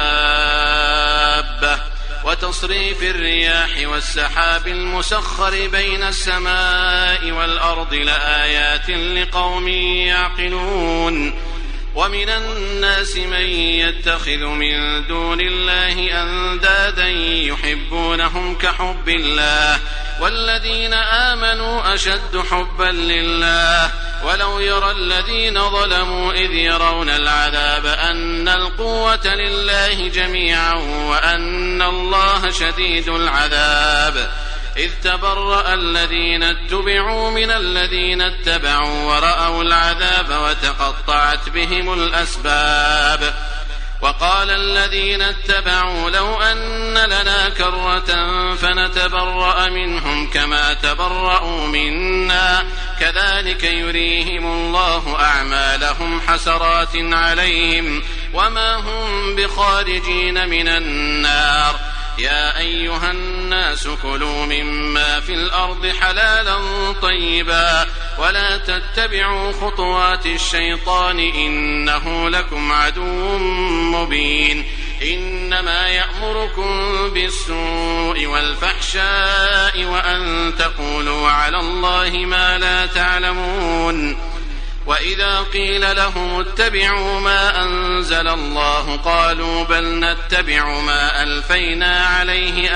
دابة وتصريف الرياح والسحاب المسخر بين السماء والأرض لآيات لقوم يعقلون. ومن الناس من يتخذ من دون الله أندادا يحبونهم كحب الله والذين آمنوا أشد حبا لله ولو يرى الذين ظلموا إذ يرون العذاب أن القوة لله جميعا وأن الله شديد العذاب إذ تبرأ الذين اتبعوا من الذين اتبعوا ورأوا العذاب وتقطعت بهم الأسباب وقال الذين اتبعوا لو أن لنا كرة فنتبرأ منهم كما تبرأوا منا كذلك يريهم الله أعمالهم حسرات عليهم وما هم بخارجين من النار يا أيها الناس كلوا مما في الأرض حلالا طيبا ولا تتبعوا خطوات الشيطان إنه لكم عدو مبين إنما يأمركم بالسوء والفحشاء وأن تقولوا على الله ما لا تعلمون وإذا قيل لهم اتبعوا ما أنزل الله قالوا بل نتبع ما ألفينا عليه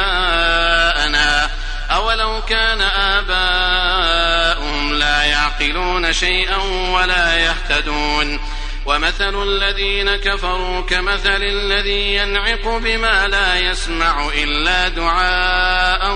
آباءنا أولو كان آباؤهم لا يعقلون شيئا ولا يهتدون ومثل الذين كفروا كمثل الذي ينعق بما لا يسمع إلا دعاء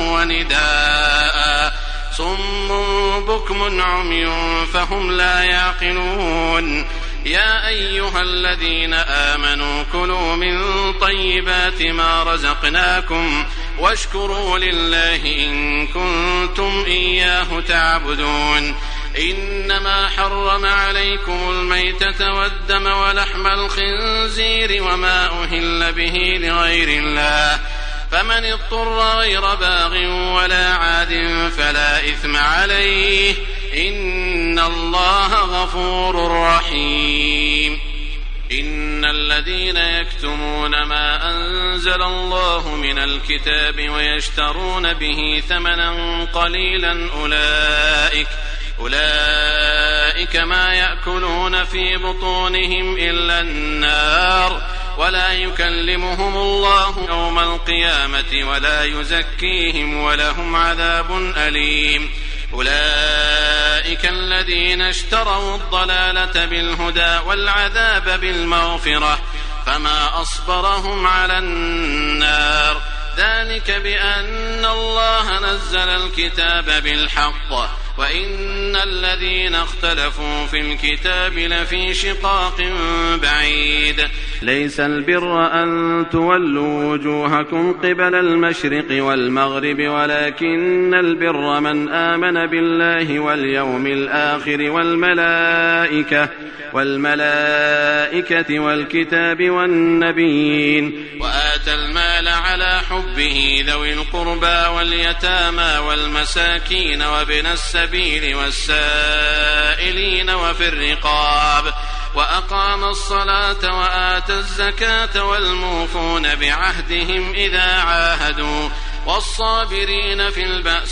ونداء صم بكم عمي فهم لا يعقلون يا أيها الذين آمنوا كلوا من طيبات ما رزقناكم واشكروا لله إن كنتم إياه تعبدون إنما حرم عليكم الميتة والدم ولحم الخنزير وما أهل به لغير الله فمن اضطر غير باغ ولا عاد فلا إثم عليه إن الله غفور رحيم إن الذين يكتمون ما أنزل الله من الكتاب ويشترون به ثمنا قليلا أولئك أولئك ما يأكلون في بطونهم إلا النار ولا يكلمهم الله يوم القيامة ولا يزكيهم ولهم عذاب أليم أولئك الذين اشتروا الضلالة بالهدى والعذاب بالمغفرة فما أصبرهم على النار ذلك بأن الله نزل الكتاب بالحق وإن الذين اختلفوا في الكتاب لفي شقاق بعيد ليس البر أن تولوا وجوهكم قبل المشرق والمغرب ولكن البر من آمن بالله واليوم الآخر والملائكة والملائكة والكتاب والنبيين وآتى المال على حبه ذوي القربى واليتامى والمساكين وابن السبيل والسائلين وفي الرقاب وأقام الصلاة وآتى الزكاة والموفون بعهدهم إذا عاهدوا والصابرين في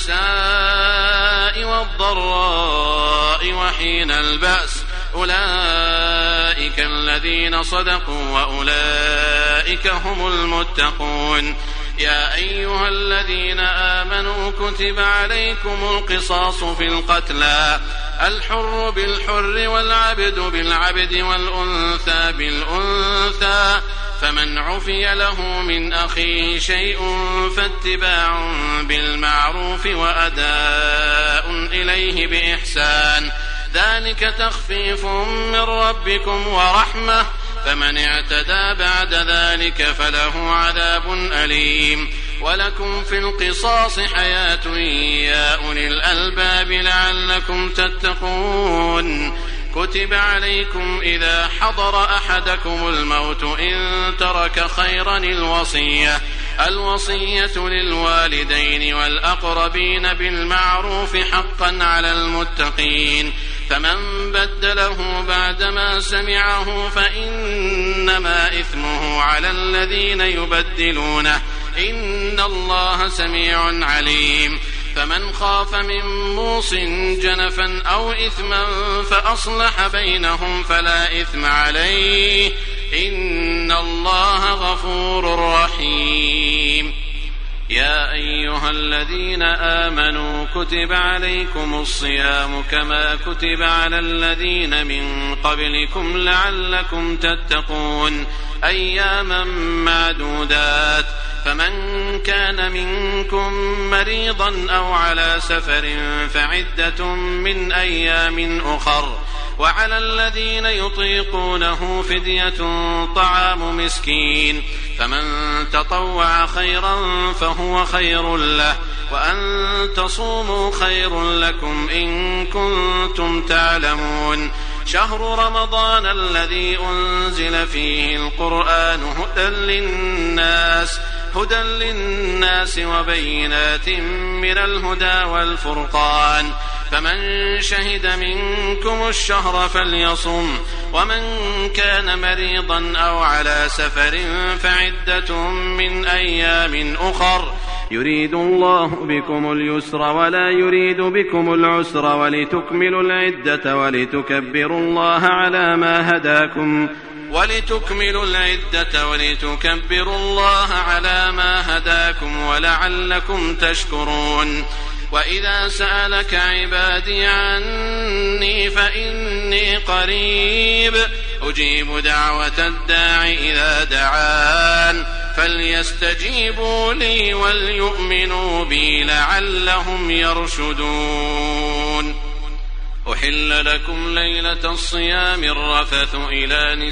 البأساء والضراء وحين البأس أولئك الذين صدقوا وأولئك هم المتقون يا أيها الذين آمنوا كتب عليكم القصاص في القتلى الحر بالحر والعبد بالعبد والأنثى بالأنثى فمن عفي له من أخيه شيء فاتباع بالمعروف وأداء إليه بإحسان ذلك تخفيف من ربكم ورحمة فمن اعتدى بعد ذلك فله عذاب أليم ولكم في القصاص حياة يا أولي الألباب لعلكم تتقون كتب عليكم إذا حضر أحدكم الموت إن ترك خيرا الوصية الوصية للوالدين والأقربين بالمعروف حقا على المتقين فمن بدله بعدما سمعه فإنما إثمه على الذين يبدلونه إن الله سميع عليم فمن خاف من موص جنفا أو إثما فأصلح بينهم فلا إثم عليه إن الله غفور رحيم. يا أيها الذين آمنوا كتب عليكم الصيام كما كتب على الذين من قبلكم لعلكم تتقون أياما معدودات فمن كان منكم مريضا أو على سفر فعدة من أيام أخر وعلى الذين يطيقونه فدية طعام مسكين فمن تطوع خيرا فهو خير له وأن تصوموا خير لكم إن كنتم تعلمون. شهر رمضان الذي أنزل فيه القرآن هدى للناس هدى للناس وبينات من الهدى والفرقان فمن شهد منكم الشهر فليصم ومن كان مريضا أو على سفر فعدة من أيام أخر يريد الله بكم اليسر ولا يريد بكم العسر ولتكملوا العدة ولتكبروا الله على ما هداكم ولتكملوا العدة ولتكبروا الله على ما هداكم ولعلكم تشكرون. وإذا سألك عبادي عني فإني قريب أجيب دعوة الداع إذا دعان فليستجيبوا لي وليؤمنوا بي لعلهم يرشدون. أحل لكم ليلة الصيام الرفث إلى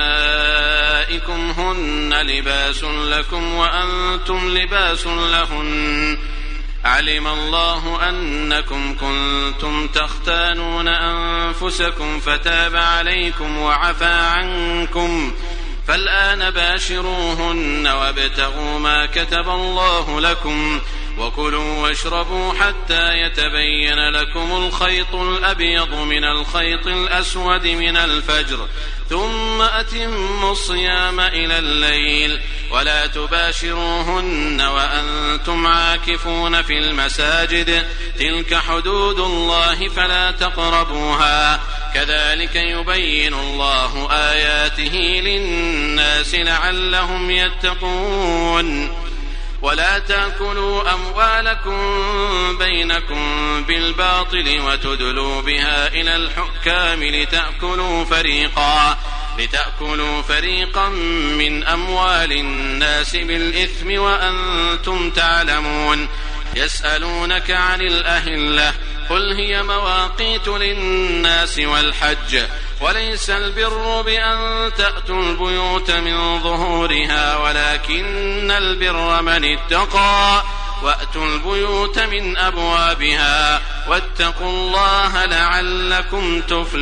نسائكم هن لباس لكم وأنتم لباس لهن علم الله أنكم كنتم تختانون أنفسكم فتاب عليكم وعفى عنكم فالآن باشروهن وابتغوا ما كتب الله لكم وكلوا واشربوا حتى يتبين لكم الخيط الأبيض من الخيط الأسود من الفجر ثم أتموا الصيام إلى الليل ولا تباشروهن وأنتم عاكفون في المساجد تلك حدود الله فلا تقربوها كذلك يبين الله آياته للناس لعلهم يتقون. ولا تأكلوا أموالكم بينكم بالباطل وتدلوا بها إلى الحكام لتأكلوا فريقا لتأكلوا فريقا من أموال الناس بالإثم وأنتم تعلمون. يسألونك عن الأهلة قل هي مواقيت للناس والحج وليس البر بأن تأتوا البيوت من ظهورها ولكن البر من اتقى وأتوا البيوت من أبوابها واتقوا الله لعلكم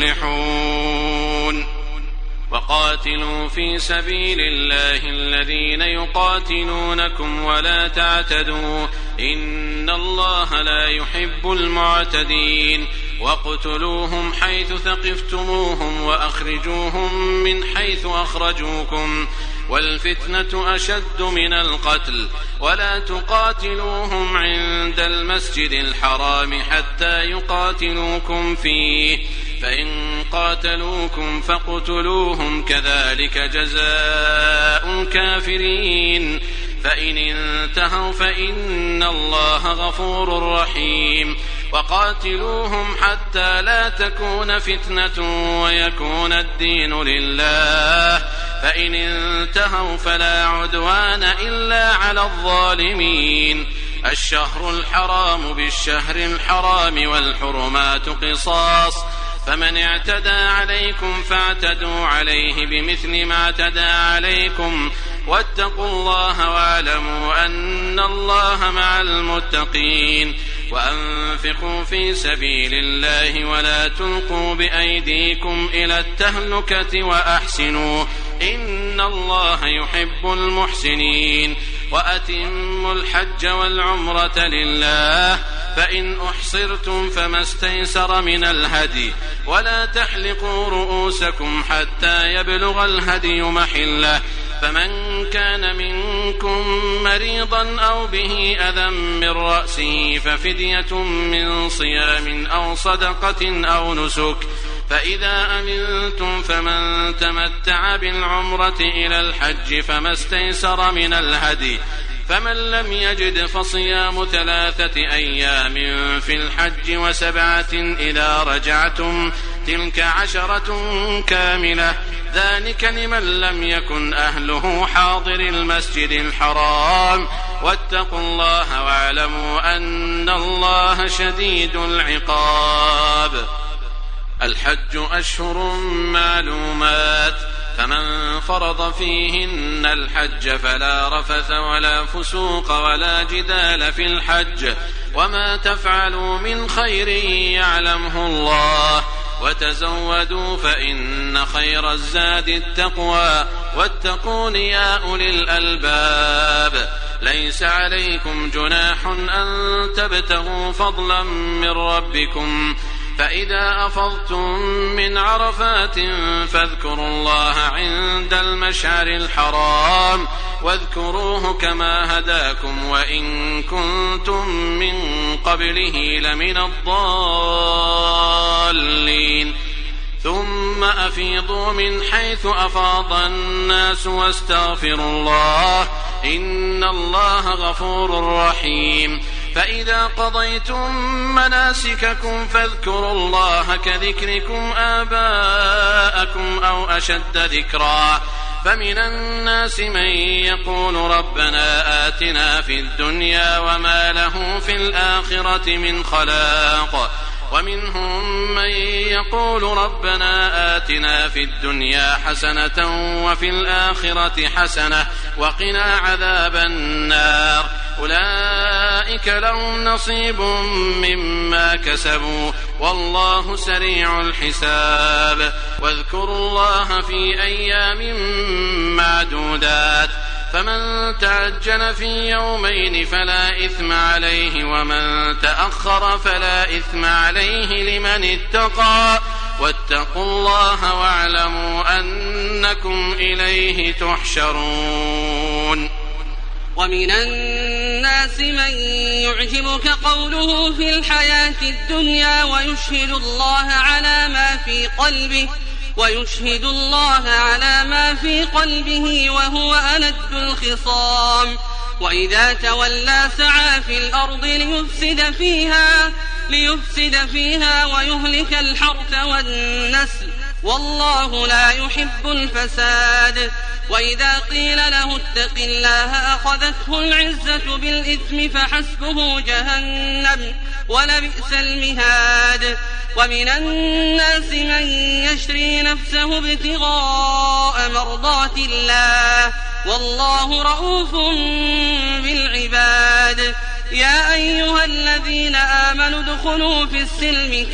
تفلحون. وقاتلوا في سبيل الله الذين يقاتلونكم ولا تعتدوا إن الله لا يحب المعتدين. واقتلوهم حيث ثقفتموهم وأخرجوهم من حيث أخرجوكم والفتنة أشد من القتل ولا تقاتلوهم عند المسجد الحرام حتى يقاتلوكم فيه فإن قاتلوكم فاقتلوهم كذلك جزاء الكافرين فإن انتهوا فإن الله غفور رحيم. وقاتلوهم حتى لا تكون فتنة ويكون الدين لله فإن انتهوا فلا عدوان إلا على الظالمين. الشهر الحرام بالشهر الحرام والحرمات قصاص فمن اعتدى عليكم فاعتدوا عليه بمثل ما اعتدى عليكم واتقوا الله واعلموا أن الله مع المتقين. وأنفقوا في سبيل الله ولا تلقوا بأيديكم إلى التهلكة وأحسنوا إن الله يحب المحسنين. وأتموا الحج والعمرة لله فإن أحصرتم فما استيسر من الهدي ولا تحلقوا رؤوسكم حتى يبلغ الهدي محله فمن كان منكم مريضا أو به أذى من رأسه ففدية من صيام أو صدقة أو نسك، فإذا أمنتم فمن تمتع بالعمرة إلى الحج فما استيسر من الهدي، فمن لم يجد فصيام ثلاثة أيام في الحج وسبعة إذا رجعتم، تلك عشرة كاملة، ذلك لمن لم يكن أهله حاضر المسجد الحرام، واتقوا الله واعلموا أن الله شديد العقاب. الحج أشهر معلومات، فمن فرض فيهن الحج فلا رفث ولا فسوق ولا جدال في الحج، وما تفعلوا من خير يعلمه الله، وتزودوا فإن خير الزاد التقوى، واتقون يا أولي الألباب. ليس عليكم جناح أن تبتغوا فضلا من ربكم، فإذا أفضتم من عرفات فاذكروا الله عند المشعر الحرام، واذكروه كما هداكم وإن كنتم من قبله لمن الضالين. ثم أفيضوا من حيث أفاض الناس واستغفروا الله، إن الله غفور رحيم. فإذا قضيتم مناسككم فاذكروا الله كذكركم آباءكم أو أشد ذكرا، فمن الناس من يقول ربنا آتنا في الدنيا وما له في الآخرة من خلاق، ومنهم من يقول ربنا آتنا في الدنيا حسنة وفي الآخرة حسنة وقنا عذاب النار، أولئك لهم نصيب مما كسبوا والله سريع الحساب. واذكروا الله في أيام معدودات، فمن تعجل في يومين فلا إثم عليه، ومن تأخر فلا إثم عليه لمن اتقى، واتقوا الله واعلموا أنكم إليه تحشرون. ومن الناس من يعجبك قوله في الحياة الدنيا ويشهد الله على ما في قلبه ويشهد الله على ما في قلبه وهو ألد الخصام، وإذا تولى سعى في الأرض ليفسد فيها ليفسد فيها ويهلك الحرث والنسل، والله لا يحب الفساد. وإذا قيل له اتق الله أخذته العزة بالإثم فحسبه جهنم ولبئس المهاد. ومن الناس من يشري نفسه ابتغاء مرضات الله والله رؤوف بالعباد. يا أيها الذين آمنوا ادخلوا في السلم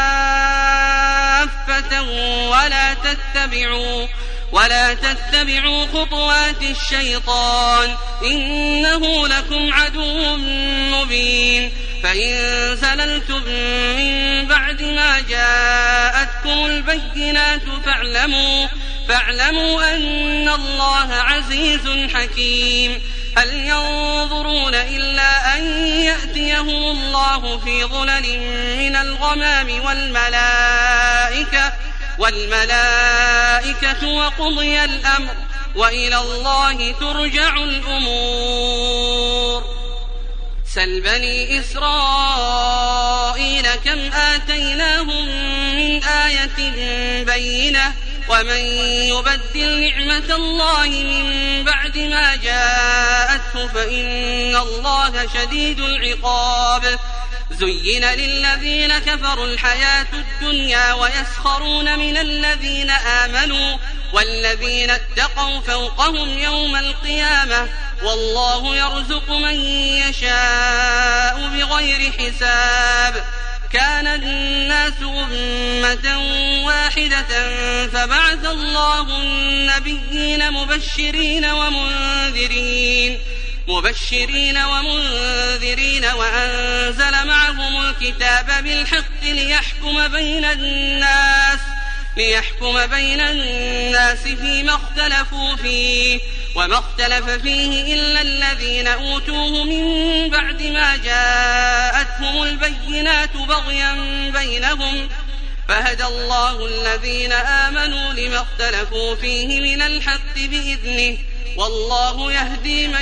كافة ولا تتبعوا ولا تتبعوا خطوات الشيطان إنه لكم عدو مبين. فإن زللتم من بعد ما جاءتكم البينات فاعلموا فاعلموا أن الله عزيز حكيم. هل ينظرون إلا أن يأتيهم الله في ظلل من الغمام والملائكة والملائكة وقضي الأمر وإلى الله ترجع الأمور. سل بني إسرائيل كم آتيناهم من آية بينة ومن يبدل نعمة الله من بعد ما جاءته فإن الله شديد العقاب. زين للذين كفروا الحياة الدنيا ويسخرون من الذين آمنوا والذين اتقوا فوقهم يوم القيامة والله يرزق من يشاء بغير حساب. كان الناس أمة واحدة فبعث الله النبيين مبشرين ومنذرين مبشرين ومنذرين وأنزل معهم الكتاب بالحق ليحكم بين الناس ليحكم بين الناس فيما اختلفوا فيه وما اختلف فيه إلا الذين أوتوه من بعد ما جاءتهم البينات بغيا بينهم فهدى الله الذين آمنوا لما اختلفوا فيه من الحق بإذنه والله يهدي من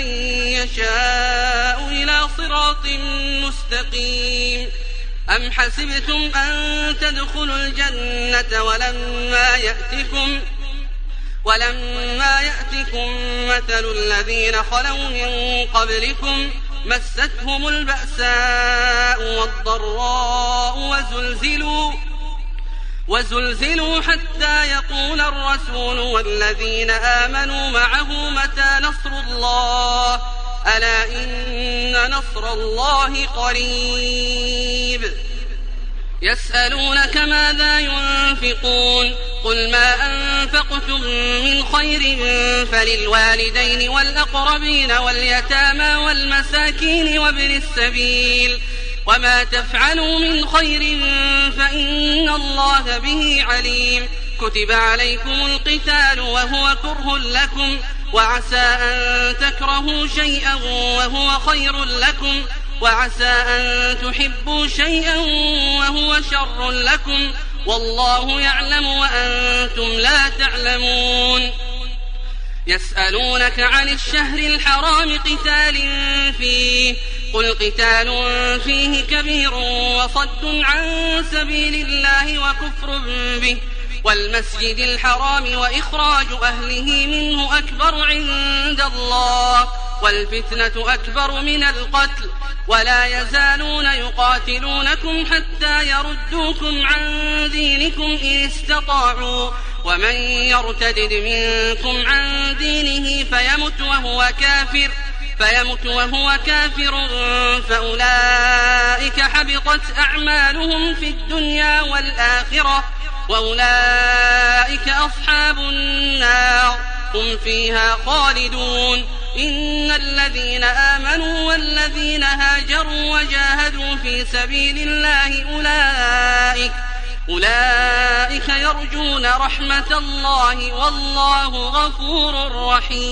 يشاء إلى صراط مستقيم. أم حسبتم أن تدخلوا الجنة ولما يأتكم ولما يأتكم مثل الذين خلوا من قبلكم مستهم البأساء والضراء وزلزلوا وزلزلوا حتى يقول الرسول والذين آمنوا معه متى نصر الله ألا إن نصر الله قريب. يسألونك ماذا ينفقون قل ما أنفقتم من خير فللوالدين والأقربين واليتامى والمساكين وابن السبيل وما تفعلوا من خير فإن الله به عليم. كتب عليكم القتال وهو كره لكم وعسى أن تكرهوا شيئا وهو خير لكم وعسى أن تحبوا شيئا وهو شر لكم والله يعلم وأنتم لا تعلمون. يسألونك عن الشهر الحرام قتال فيه قل قتال فيه كبير وصد عن سبيل الله وكفر به والمسجد الحرام وإخراج أهله منه أكبر عند الله والفتنة أكبر من القتل ولا يزالون يقاتلونكم حتى يردوكم عن دينكم إن استطاعوا ومن يرتدد منكم عن دينه فيمت وهو كافر فيمت وهو كافر فأولئك حبطت أعمالهم في الدنيا والآخرة وأولئك أصحاب النار هم فيها خالدون. إن الذين آمنوا والذين هاجروا وجاهدوا في سبيل الله أولئك أولئك يرجون رحمة الله والله غفور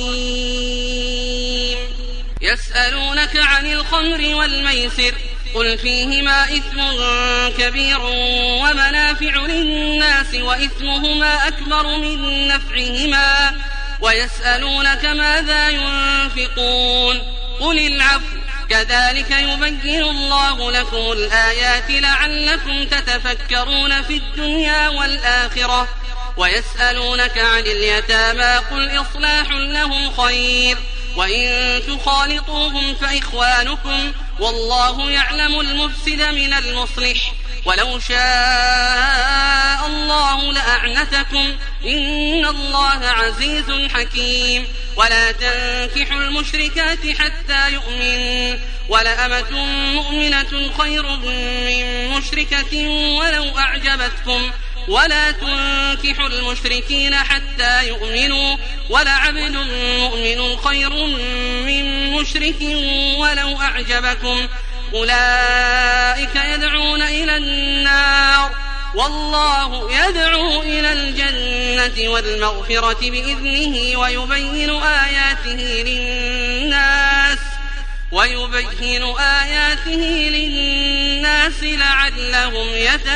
رحيم. يسألونك عن الخمر والميسر قل فيهما إثم كبير ومنافع للناس وإثمهما أكبر من نفعهما ويسألونك ماذا ينفقون قل العفو كذلك يبين الله لكم الآيات لعلكم تتفكرون في الدنيا والآخرة. ويسألونك عن اليتامى قل إصلاح لهم خير وإن تخالطوهم فإخوانكم والله يعلم المفسد من المصلح ولو شاء الله لأعنتكم إن الله عزيز حكيم. ولا تنكحوا المشركات حتى يؤمن ولأمة مؤمنة خير من مشركة ولو أعجبتكم ولا تنكحوا المشركين حتى يؤمنوا ولعبد مؤمن خير من مشرك ولو أعجبكم أولئك يدعون إلى النار والله يدعو إلى الجنة والمغفرة بإذنه ويبين آياته للناس ويبين آياته للناس لعلهم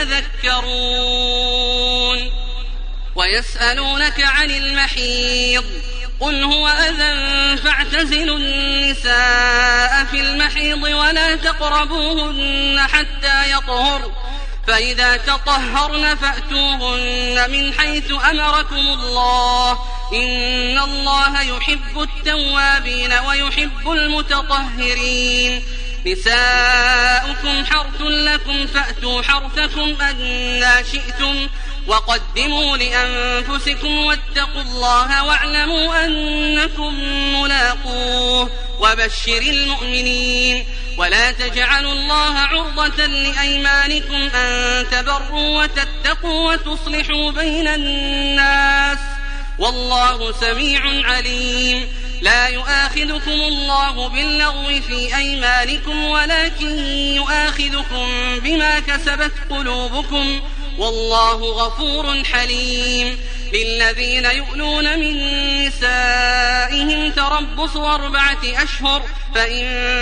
يتذكرون. ويسألونك عن المحيض قل هو أذى فاعتزلوا النساء في المحيض ولا تقربوهن حتى يطهر فإذا تطهرن فأتوهن من حيث أمركم الله إن الله يحب التوابين ويحب المتطهرين. نساؤكم حرث لكم فأتوا حرثكم أنى شئتم وقدموا لأنفسكم واتقوا الله واعلموا أنكم ملاقوه وبشر المؤمنين. ولا تجعلوا الله عرضة لأيمانكم أن تبروا وتتقوا وتصلحوا بين الناس والله سميع عليم. لا يؤاخذكم الله باللغو في أيمانكم ولكن يؤاخذكم بما كسبت قلوبكم والله غفور حليم. للذين يؤلون من نسائهم تربص أربعة أشهر فإن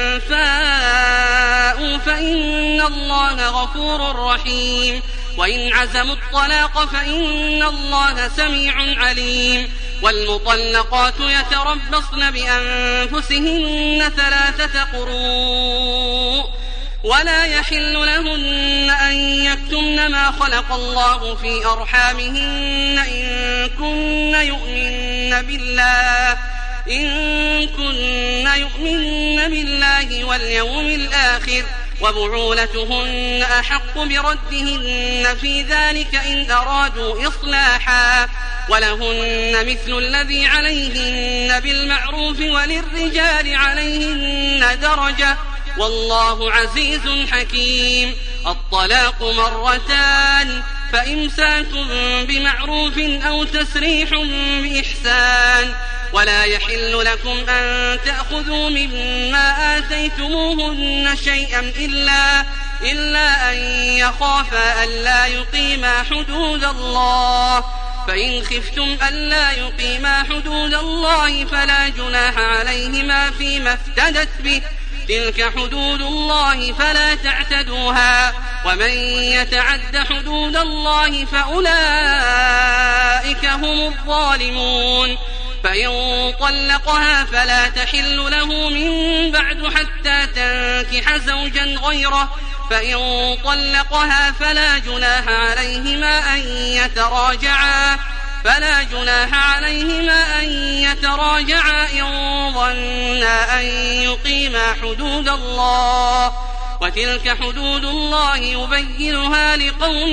فاءوا فإن الله غفور رحيم. وإن عزموا الطلاق فإن الله سميع عليم. والمطلقات يتربصن بأنفسهن ثلاثة قروء ولا يحل لهن أن يكتمن ما خلق الله في أرحامهن إن كن يؤمن بالله إن كن يؤمن بالله واليوم الآخر وبعولتهن أحق بردهن في ذلك إن أرادوا إصلاحا ولهن مثل الذي عليهن بالمعروف وللرجال عليهن درجة والله عزيز حكيم. الطلاق مرتان فإمساك بمعروف أو تسريح بإحسان ولا يحل لكم أن تأخذوا مما آتيتموهن شيئا إلا, إلا أن يخافا ألا يقيما حدود الله فإن خفتم ألا يقيما حدود الله فلا جناح عليهما فيما افتدت به تلك حدود الله فلا تعتدوها ومن يتعد حدود الله فأولئك هم الظالمون. فإن طلقها فلا تحل له من بعد حتى تنكح زوجا غيره فإن طلقها فلا جناح عليهما أن يتراجعا فلا جناح عليهما أن يتراجعا إن ظنا أن يقيما حدود الله وتلك حدود الله يبينها لقوم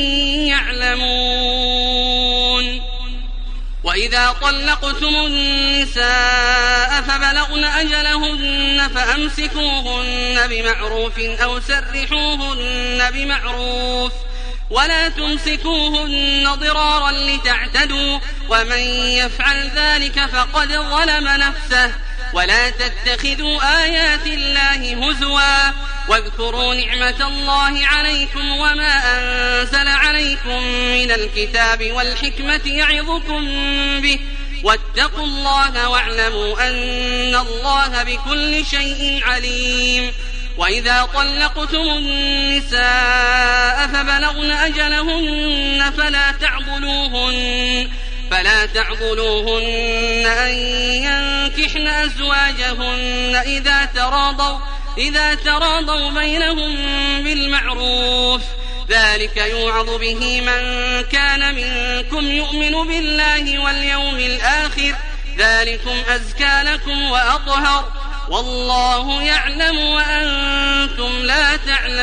يعلمون. وإذا طلقتم النساء فبلغن أجلهن فأمسكوهن بمعروف أو سرحوهن بمعروف ولا تمسكوهن ضرارا لتعتدوا ومن يفعل ذلك فقد ظلم نفسه. ولا تتخذوا آيات الله هزوا واذكروا نعمة الله عليكم وما أنزل عليكم من الكتاب والحكمة يعظكم به واتقوا الله واعلموا أن الله بكل شيء عليم. وإذا طلقتم النساء فبلغن أجلهن فلا تعضلوهن فلا تعضلوهن أن ينكحن أزواجهن إذا تراضوا إذا تراضوا بينهم بالمعروف ذلك يوعظ به من كان منكم يؤمن بالله واليوم الآخر ذلكم أزكى لكم وأطهر والله يعلم وأنتم لا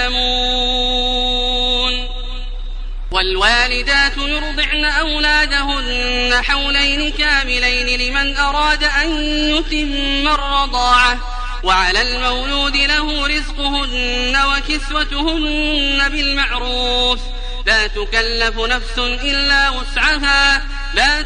تعلمون. والوالدات يرضعن أولادهن حولين كاملين لمن أراد أن يتم الرضاعة وعلى المولود له رزقهن وكسوتهن بالمعروف لا تكلف نفس إلا وسعها لا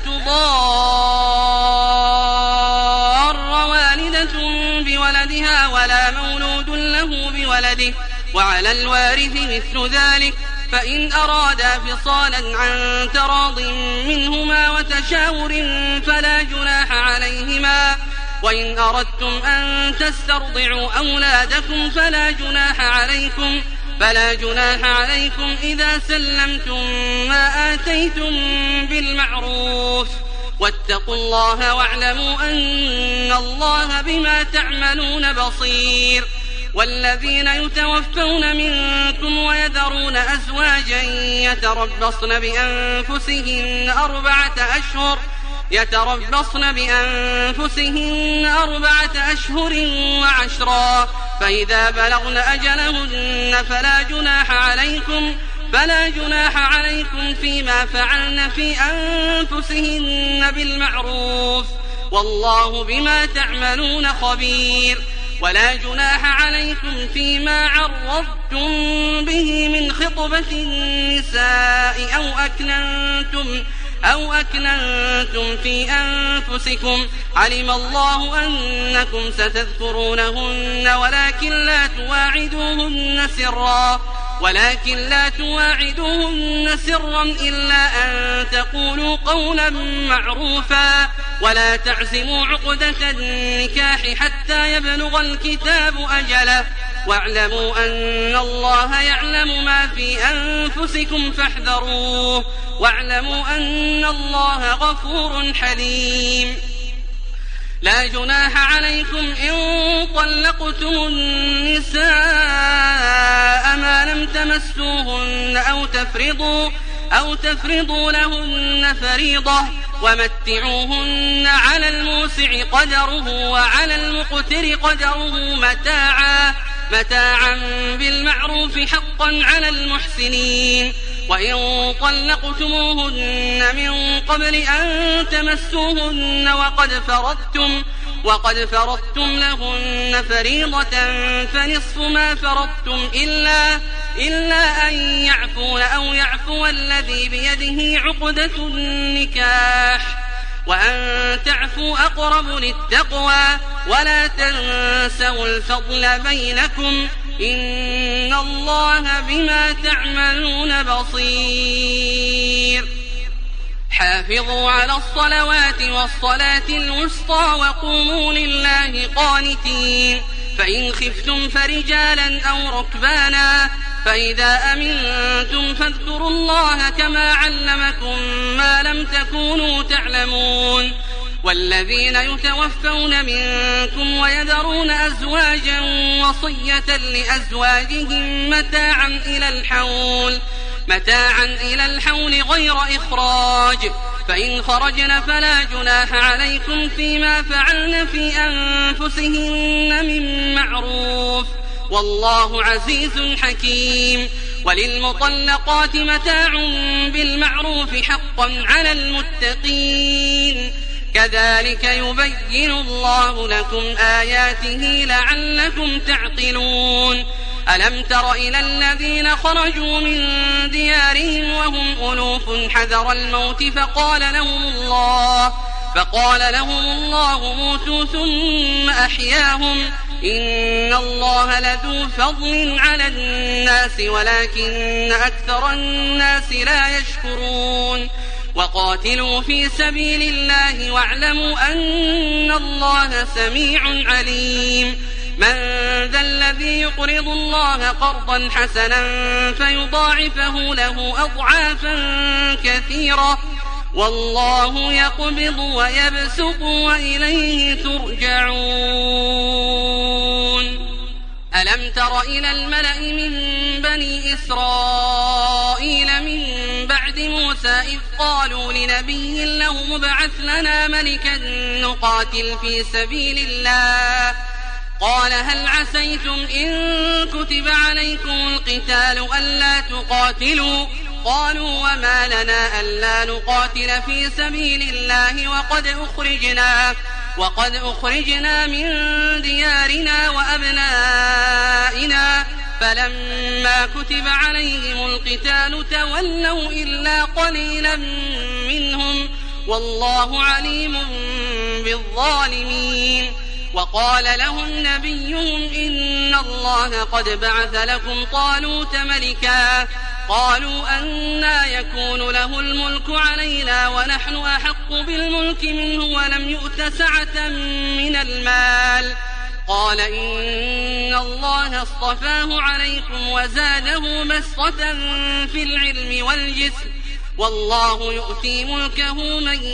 تضار والدة بولدها ولا مولود له بولده وعلى الوارث مثل ذلك فإن أرادا فصالا عن تراض منهما وتشاور فلا جناح عليهما. وإن أردتم أن تسترضعوا أولادكم فلا جناح عليكم فلا جناح عليكم إذا سلمتم ما آتيتم بالمعروف واتقوا الله واعلموا أن الله بما تعملون بصير. والذين يتوفون منكم ويذرون أزواجا يتربصن بأنفسهن أربعة أشهر يتربصن بأنفسهن أربعة أشهر وعشرا فإذا بلغن أجلهن فلا جناح عليكم فلا جناح عليكم فيما فعلن في أنفسهن بالمعروف والله بما تعملون خبير. ولا جناح عليكم فيما عرضتم به من خطبة النساء أو أكننتم أو أكننتم في أنفسكم علم الله أنكم ستذكرونهن ولكن لا تواعدوهن سرا ولكن لا تواعدوهن سرا إلا أن تقولوا قولا معروفا ولا تعزموا عقدة النكاح حتى يبلغ الكتاب أجله واعلموا أن الله يعلم ما في أنفسكم فاحذروه واعلموا أن الله غفور حليم. لا جناح عليكم إن طلقتم النساء ما لم تمسوهن أو تفرضوا, أو تفرضوا لهن فريضة ومتعوهن على الموسع قدره وعلى المقتر قدره متاعا, متاعا بالمعروف حقا على المحسنين. وإن طلقتموهن من قبل أن تمسوهن وقد فرضتم, وقد فرضتم لهن فريضة فنصف ما فرضتم إلا, إلا أن يعفون أو يعفو الذي بيده عقدة النكاح وأن تعفوا أقرب للتقوى ولا تنسوا الفضل بينكم إن الله بما تعملون بصير. حافظوا على الصلوات والصلاة الوسطى وقوموا لله قانتين. فإن خفتم فرجالا أو ركبانا فإذا أمنتم فاذكروا الله كما علمكم ما لم تكونوا تعلمون. والذين يتوفون منكم ويذرون أزواجا وصية لأزواجهم متاعا إلى الحول متاعا إلى الحول غير إخراج فإن خرجن فلا جناح عليكم فيما فعلن في أنفسهن من معروف والله عزيز حكيم. وللمطلقات متاع بالمعروف حقا على المتقين كذلك يبين الله لكم آياته لعلكم تعقلون. ألم تر إلى الذين خرجوا من ديارهم وهم ألوف حذر الموت فقال لهم الله فقال لهم الله موتوا ثم أحياهم إن الله لذو فضل على الناس ولكن أكثر الناس لا يشكرون. وقاتلوا في سبيل الله واعلموا أن الله سميع عليم. من ذا الذي يقرض الله قرضا حسنا فيضاعفه له أضعافا كثيرة والله يقبض ويبسط وإليه ترجعون. ألم تر إلى الملأ من بني إسرائيل من بعد موسى إذ قالوا لنبي له ابعث لنا ملكا نقاتل في سبيل الله قال هل عسيتم إن كتب عليكم القتال ألا تقاتلوا قالوا وما لنا ألا نقاتل في سبيل الله وقد أخرجنا وقد أخرجنا من ديارنا وأبنائنا فلما كتب عليهم القتال تولوا إلا قليلا منهم والله عليم بالظالمين. وقال لهم نبيهم إن الله قد بعث لكم طالوت ملكا قالوا أنى يكون له الملك علينا ونحن أحق بالملك منه ولم يؤت سعة من المال قال إن الله اصطفاه عليكم وزاده بسطة في العلم والجسم والله يؤتي ملكه من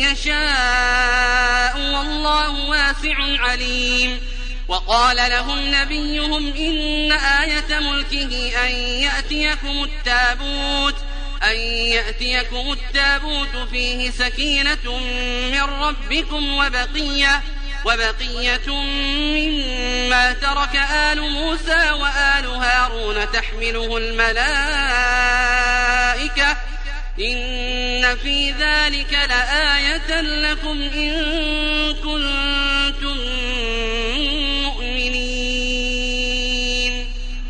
يشاء والله واسع عليم. وقال لهم نبيهم إن آية ملكه أن يأتيكم التابوت أن يأتيكم التابوت فيه سكينة من ربكم وبقية وبقية مما ترك آل موسى وآل هارون تحمله الملائكة إن في ذلك لآية لكم إن كنتم مؤمنين.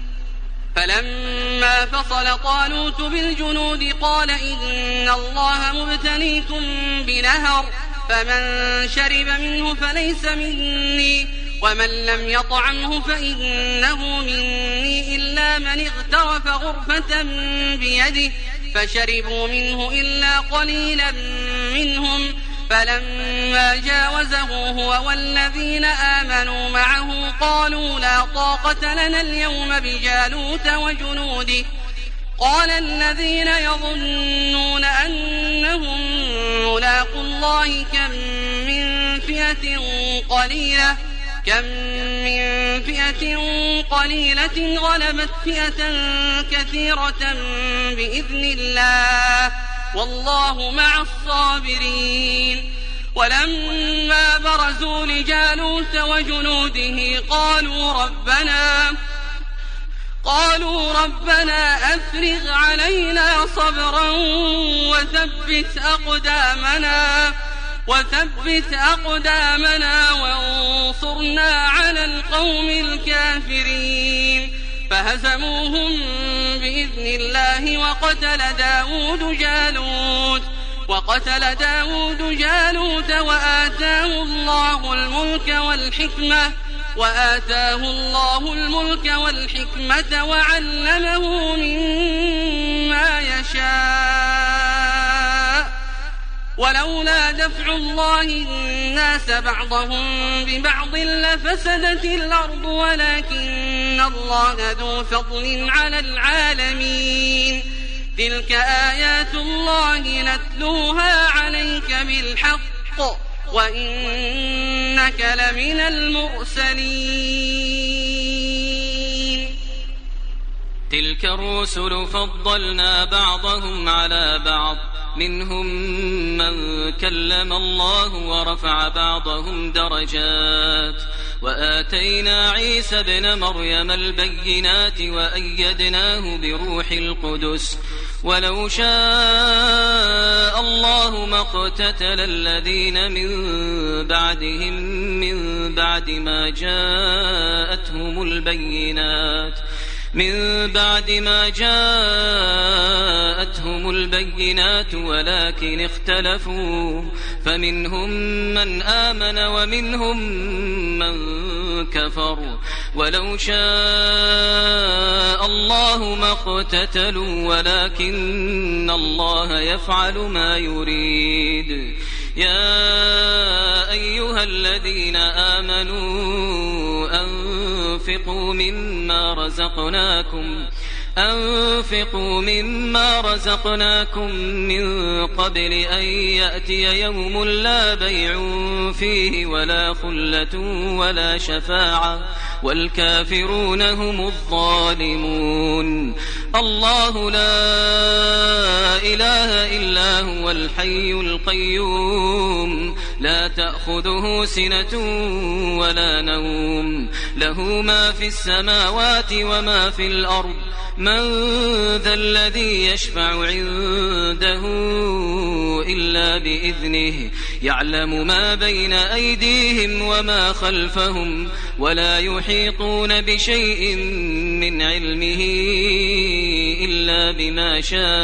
فلما فصل طالوت بالجنود قال إن الله مبتليكم بنهر فمن شرب منه فليس مني ومن لم يطعمه فإنه مني إلا من اغترف غرفة بيده فشربوا منه إلا قليلا منهم فلما جاوزه هو والذين آمنوا معه قالوا لا طاقة لنا اليوم بجالوت وجنوده قال الذين يظنون أنهم ملاقوا الله كم من فئة قليلة كم من فئة قليلة غلبت فئة كثيرة بإذن الله والله مع الصابرين. ولما برزوا لجالوت وجنوده قالوا ربنا قالوا ربنا أفرغ علينا صبرا وثبت أقدامنا وثبت أقدامنا وانصرنا على القوم الكافرين فهزموهم بإذن الله وقتل داود جالوت وقتل داود جالوت وآتاه الله الملك والحكمة وآتاه الله الملك والحكمة وعلمه مما يشاء ولولا دفع الله الناس بعضهم ببعض لفسدت الأرض ولكن الله ذو فضل على العالمين. تلك آيات الله نتلوها عليك بالحق وإنك لمن المرسلين. تلك الرسل فضلنا بعضهم على بعض منهم من كلم الله ورفع بعضهم درجات وآتينا عيسى ابن مريم البينات وأيدناه بروح القدس ولو شاء الله ما اقتتل الذين من بعدهم من بعد ما جاءتهم البينات من بعد ما جاءتهم البينات ولكن اختلفوا فمنهم من آمن ومنهم من كفر ولو شاء الله ما اقتتلوا ولكن الله يفعل ما يريد. يا أيها الذين آمنوا أنفقوا مما رزقناكم أنفقوا مما رزقناكم من قبل أن يأتي يوم لا بيع فيه ولا خلة ولا شفاعة والكافرون هم الظالمون. الله لا إله إلا هو الحي القيوم لا تأخذه سنة ولا نوم له ما في السماوات وما في الأرض من ذا الذي يشفع عنده إلا بإذنه يعلم ما بين أيديهم وما خلفهم ولا يحيطون بشيء من علمه إلا بما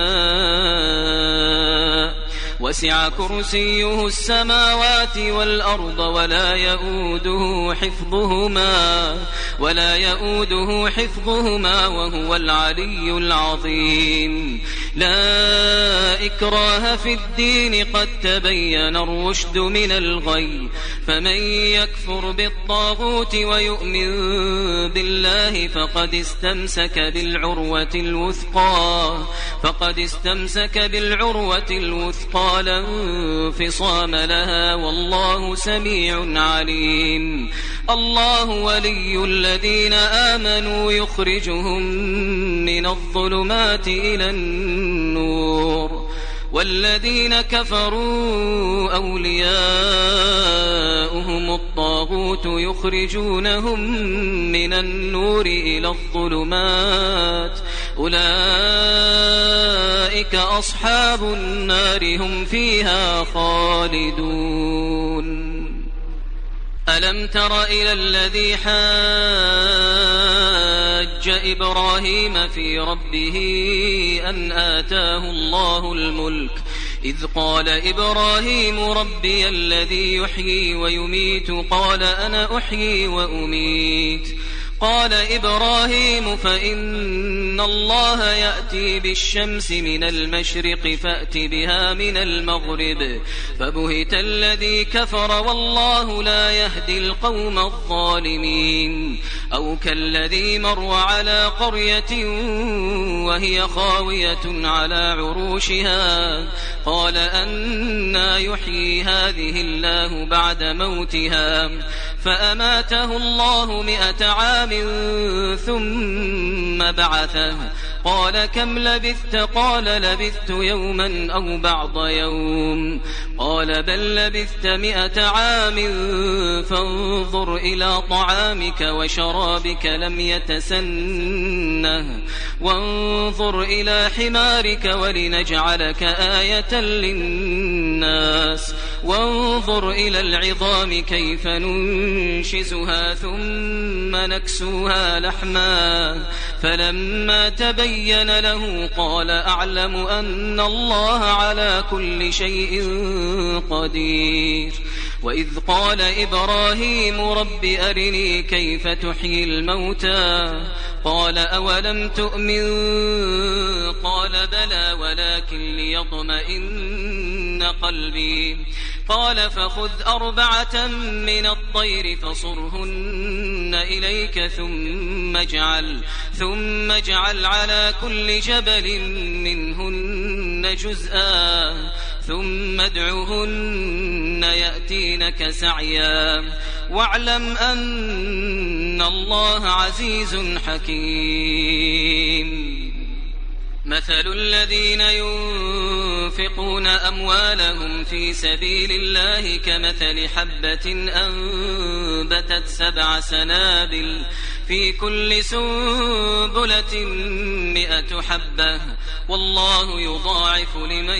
شاء وسع كرسيه السماوات والأرض ولا يؤوده حفظهما ولا يؤوده حفظهما وهو العلي العظيم. لا إكراه في الدين قد تبين الرشد من الغي فمن يكفر بالطاغوت ويؤمن بالله فقد استمسك بالعروة الوثقى فقد استمسك بالعروة الوثقى لا انفصام لها والله سميع عليم. الله ولي الذين آمنوا يخرجهم من الظلمات إلى النور والذين كفروا أولياؤهم الطاغوت يخرجونهم من النور إلى الظلمات أولئك أصحاب النار هم فيها خالدون. ألم تر إلى الذي حاج إبراهيم في ربه أن آتاه الله الملك إذ قال إبراهيم ربي الذي يحيي ويميت قال أنا أحيي وأميت قال إبراهيم فإن الله يأتي بالشمس من المشرق فأت بها من المغرب فبهت الذي كفر والله لا يهدي القوم الظالمين أو كالذي مر على قرية وهي خاوية على عروشها قال أنى يحيي هذه الله بعد موتها فأماته الله مئة عام ثم بعثه قال كم لبثت قال لبثت يوما أو بعض يوم قال بل لبثت مئة عام فانظر إلى طعامك وشرابك لم يتسنه وانظر إلى حمارك ولنجعلك آية للناس وانظر إلى العظام كيف ننشزها ثم نكسوها لحما فلما تبين له قال أعلم أن الله على كل شيء قدير وإذ قال إبراهيم رب أرني كيف تحيي الموتى قال أولم تؤمن قال بلى ولكن ليطمئن قلبي قال فخذ أربعة من الطير فصرهن إليك ثم اجعل ثم اجعل على كل جبل منهن جزءا ثم ادعهن يأتينك سعيا واعلم أن الله عزيز حكيم مثل الذين ينفقون أموالهم في سبيل الله كمثل حبة أنبتت سبع سنابل في كل سنبلة مئة حبة والله يضاعف لمن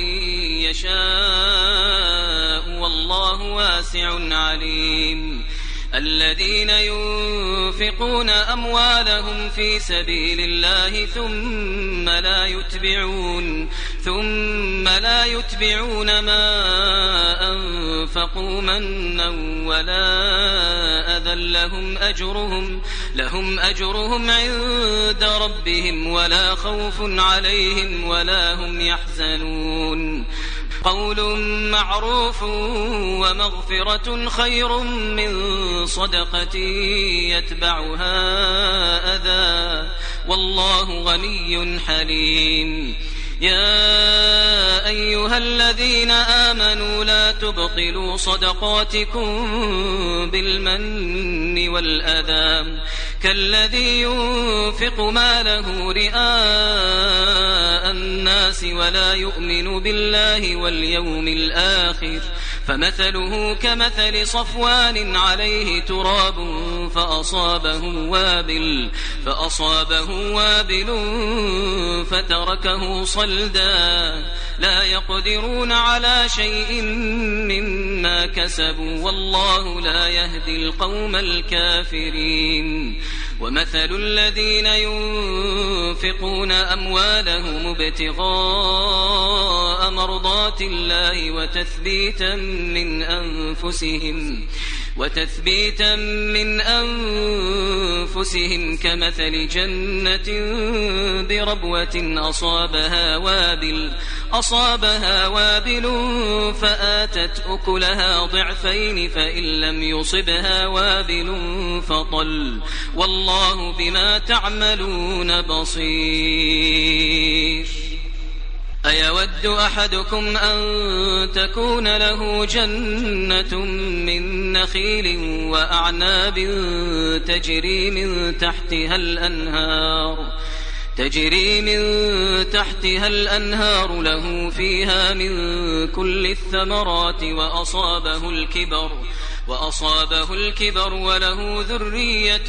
يشاء والله واسع عليم الذين ينفقون أموالهم في سبيل الله ثم لا يتبعون ثم لا يتبعون ما أنفقوا منا ولا أذى لهم أجرهم لهم أجرهم عند ربهم ولا خوف عليهم ولا هم يحزنون قول معروف ومغفرة خير من صدقة يتبعها أذى والله غني حليم يا أيها الذين آمنوا لا تبطلوا صدقاتكم بالمن والأذى كالذي ينفق ماله رئاء الناس ولا يؤمن بالله واليوم الآخر فمثله كمثل صفوان عليه تراب فأصابه وابل فأصابه وابل فتركه صلدا لا يقدرون على شيء مما كسبوا والله لا يهدي القوم الكافرين ومثل الذين ينفقون أموالهم ابتغاء مرضات الله وتثبيتا من أنفسهم وتثبيتا من أنفسهم كمثل جنة بربوة أصابها وابل أصابها وابل فآتت أكلها ضعفين فإن لم يصبها وابل فطل والله بما تعملون بصير أيود أحدكم أن تكون له جنة من نخيل وأعناب تجري من تحتها الأنهار تجري من تحتها الأنهار له فيها من كل الثمرات وأصابه الكبر وأصابه الكبر وله ذرية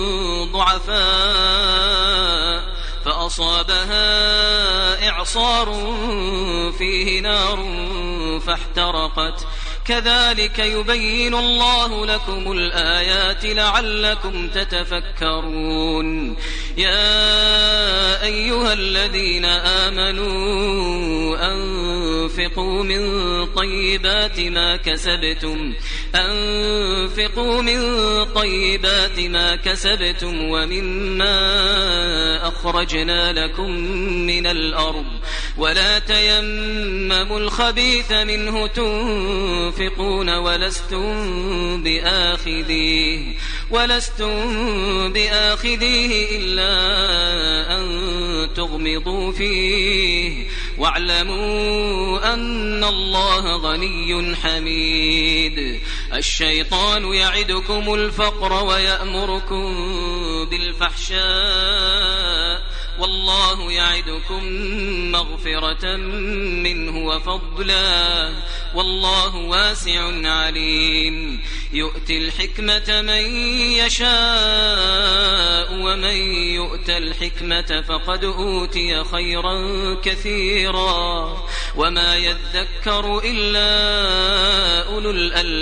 ضعفاء فأصابها إعصار فيه نار فاحترقت كذلك يبين الله لكم الآيات لعلكم تتفكرون يا أيها الذين آمنوا أنفقوا من طيبات ما كسبتم أنفقوا من طيبات ما كسبتم ومما أخرجنا لكم من الأرض ولا تيمموا الخبيث منه تنفقون ولستم بآخذيه ولستم بآخذيه إلا أن تغمضوا فيه واعلموا أن الله غني حميد. الشيطان يعدكم الفقر ويأمركم بالفحشاء والله يعدكم مغفرة منه وفضلا والله واسع عليم. يؤتي الحكمة من يشاء ومن يؤت الحكمة فقد أوتي خيرا كثيرا وما يذكر إلا أولو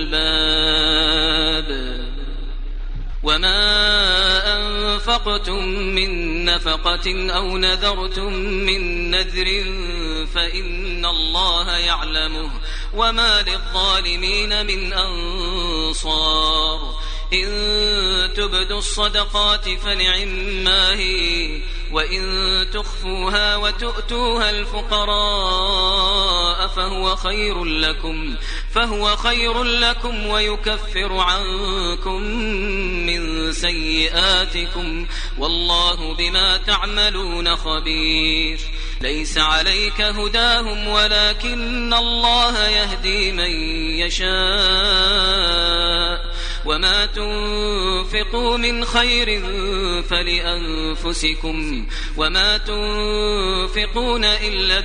الألباب. وما أنفقتم من نفقة أو نذرتم من نذر فإن الله يعلمه وما للظالمين من أنصار. إن تبدوا الصدقات فنعما هي وإن تخفوها وتؤتوها الفقراء فهو خير لكم فهو خير لكم ويكفر عنكم من سيئاتكم والله بما تعملون خبير. ليس عليك هداهم ولكن الله يهدي من يشاء وما تنفقوا من خير فلأنفسكم وما تنفقون إلا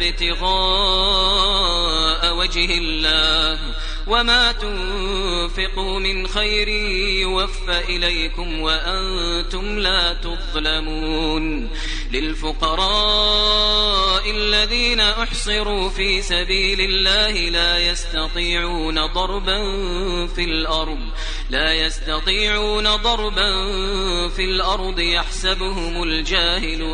ابتغاء وجه الله وما تنفقوا من خير يوفى إليكم وأنتم لا تظلمون. للفقراء الذين أحصروا في سبيل الله لا يستطيعون ضربا في الأرض لا يستطيعون ضربا في الأرض يحسبهم الجاهل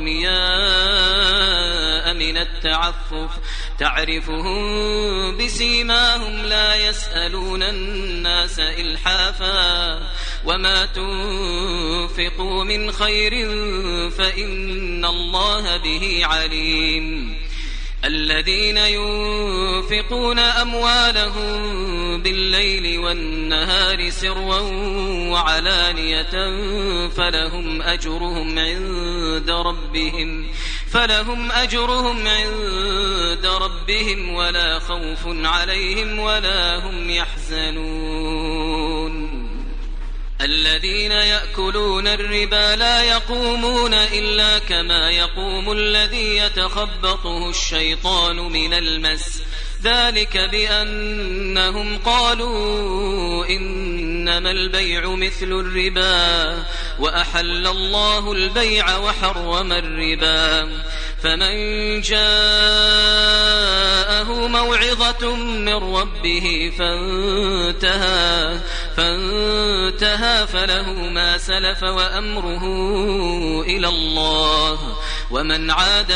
أغنياء من التعفف تعرفهم بسيماهم لا يسألون الناس إلحافا وما تنفقوا من خير فإن الله به عليم. الذين ينفقون أموالهم بالليل والنهار سرا وعلانية فلهم أجرهم عند ربهم فلهم أجرهم عند ربهم ولا خوف عليهم ولا هم يحزنون. الذين يأكلون الربا لا يقومون إلا كما يقوم الذي يتخبطه الشيطان من المس ذلك بأنهم قالوا إنما البيع مثل الربا وأحل الله البيع وحرم الربا. فمن جاءه موعظة من ربه فانتهى فانتهى فله ما سلف وأمره إلى الله ومن عاد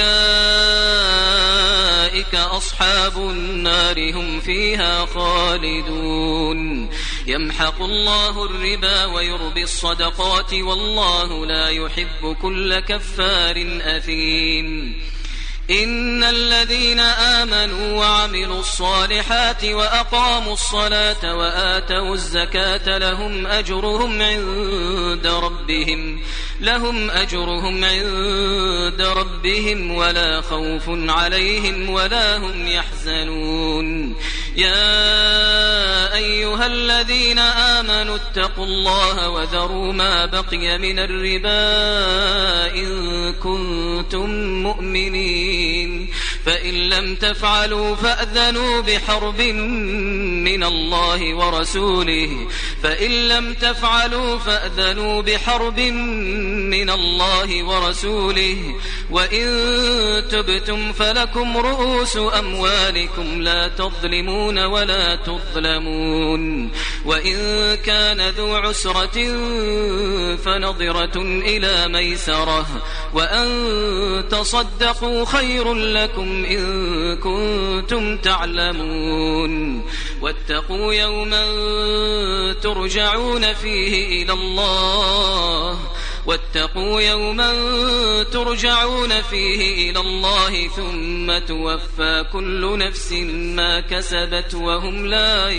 فأولئك أصحاب النار هم فيها خالدون. يمحق الله الربا ويربي الصدقات والله لا يحب كل كفار أثيم. إن الذين آمنوا وعملوا الصالحات وأقاموا الصلاة وآتوا الزكاة لهم أجرهم عند ربهم لهم أجرهم عند ربهم ولا خوف عليهم ولا هم يحزنون. يا أيها الذين آمنوا اتقوا الله وذروا ما بقي من الربا إن كنتم مؤمنين فإن لم تفعلوا فأذنوا بحرب من الله ورسوله فإن لم تفعلوا فأذنوا بحرب من الله ورسوله وإن تبتم فلكم رؤوس أموالكم لا تظلمون ولا تظلمون وإن كان ذو عسرة فنظرة إلى ميسرة وأن تصدقوا خير لكم إن كنتم تعلمون واتقوا يوما ترجعون فيه إلى الله واتقوا يوما ترجعون فيه إلى الله ثم توفى كل نفس ما كسبت وهم لا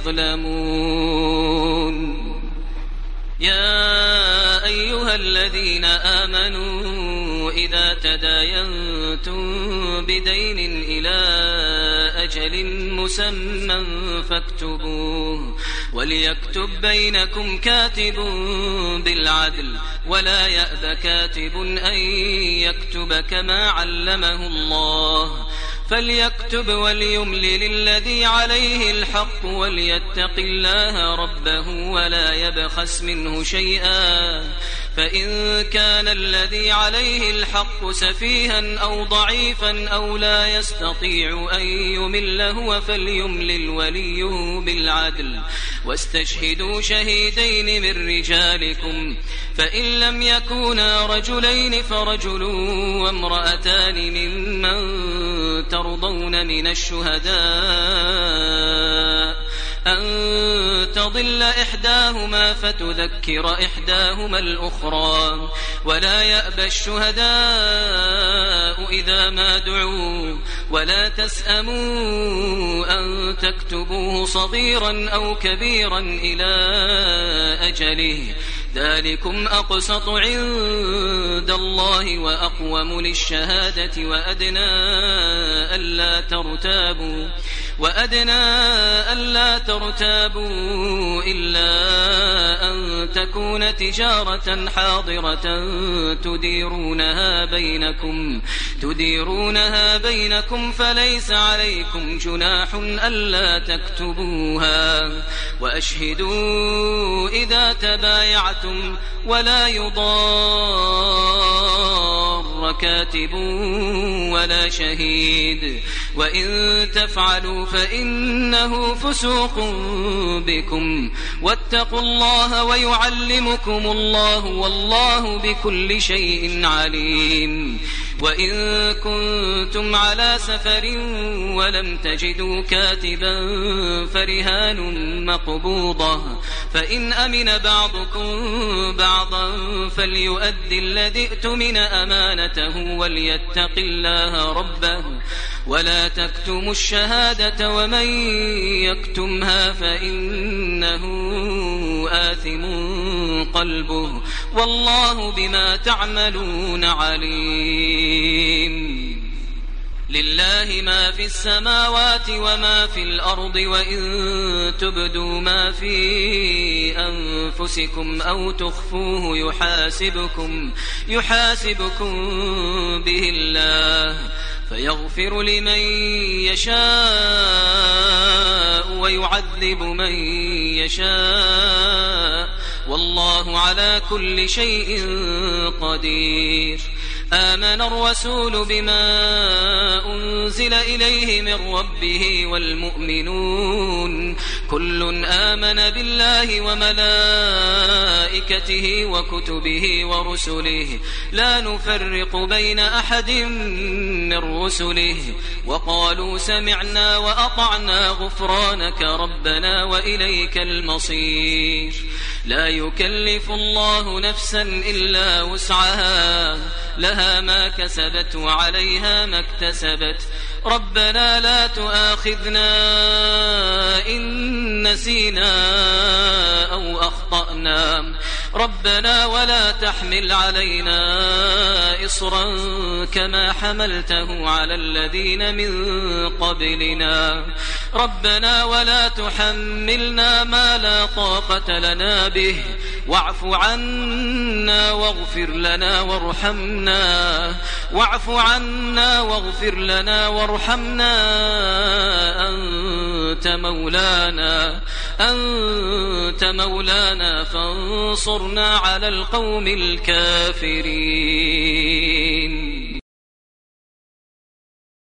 يظلمون. يا أيها الذين آمنوا إذا تداينتم بدين إلى أجل مسمى فاكتبوه وليكتب بينكم كاتب بالعدل ولا يأب كاتب أن يكتب كما علمه الله فليكتب وليملل الذي عليه الحق وليتق الله ربه ولا يبخس منه شيئا فإن كان الذي عليه الحق سفيها أو ضعيفا أو لا يستطيع أن يمل هو فليملل وليه بالعدل واستشهدوا شهيدين من رجالكم فإن لم يكونا رجلين فرجل وامرأتان ممن ترضون من الشهداء أن تضل إحداهما فتذكر إحداهما الأخرى ولا يأبى الشهداء إذا ما دعوا ولا تسأموا أن تكتبوه صغيرا أو كبيرا إلى أجله ذلكم أقسط عند الله وأقوم للشهادة وأدنى ألا ترتابوا وأدنى ألا ترتابوا إلا أن تكون تجارة حاضرة تديرونها بينكم تديرونها بينكم فليس عليكم جناح ألا تكتبوها وأشهدوا إذا تبايعتم ولا يضار كاتب ولا شهيد وإن تفعلوا فإنه فسوق بكم واتقوا الله ويعلمكم الله والله بكل شيء عليم. وإن كنتم على سفر ولم تجدوا كاتبا فرهان مقبوضة فإن أمن بعضكم بعضا فليؤدي الذي ائتمن أمانته وليتق الله ربه ولا تكتموا الشهادة ومن يكتمها فإنه آثم قلبه والله بما تعملون عليم. لله ما في السماوات وما في الأرض وإن تبدوا ما في أنفسكم أو تخفوه يحاسبكم يحاسبكم به الله فيغفر لمن يشاء ويعذب من يشاء والله على كل شيء قدير. آمن الرسول بما أنزل إليه من ربه والمؤمنون كل آمن بالله وملائكته وكتبه ورسله لا نفرق بين أحد من رسله وقالوا سمعنا وأطعنا غفرانك ربنا وإليك المصير. لا يكلف الله نفسا إلا وسعها لها ما كسبت وعليها ما اكتسبت ربنا لا تؤاخذنا إن نسينا أو أخطأنا ربنا ولا تحمل علينا إصرا كما حملته على الذين من قبلنا ربنا ولا تحملنا ما لا طاقة لنا به واعف عنا واغفر لنا وارحمنا واعف عنا واغفر لنا وارحمنا أنت مولانا أنت مولانا فانصرنا على القوم الكافرين.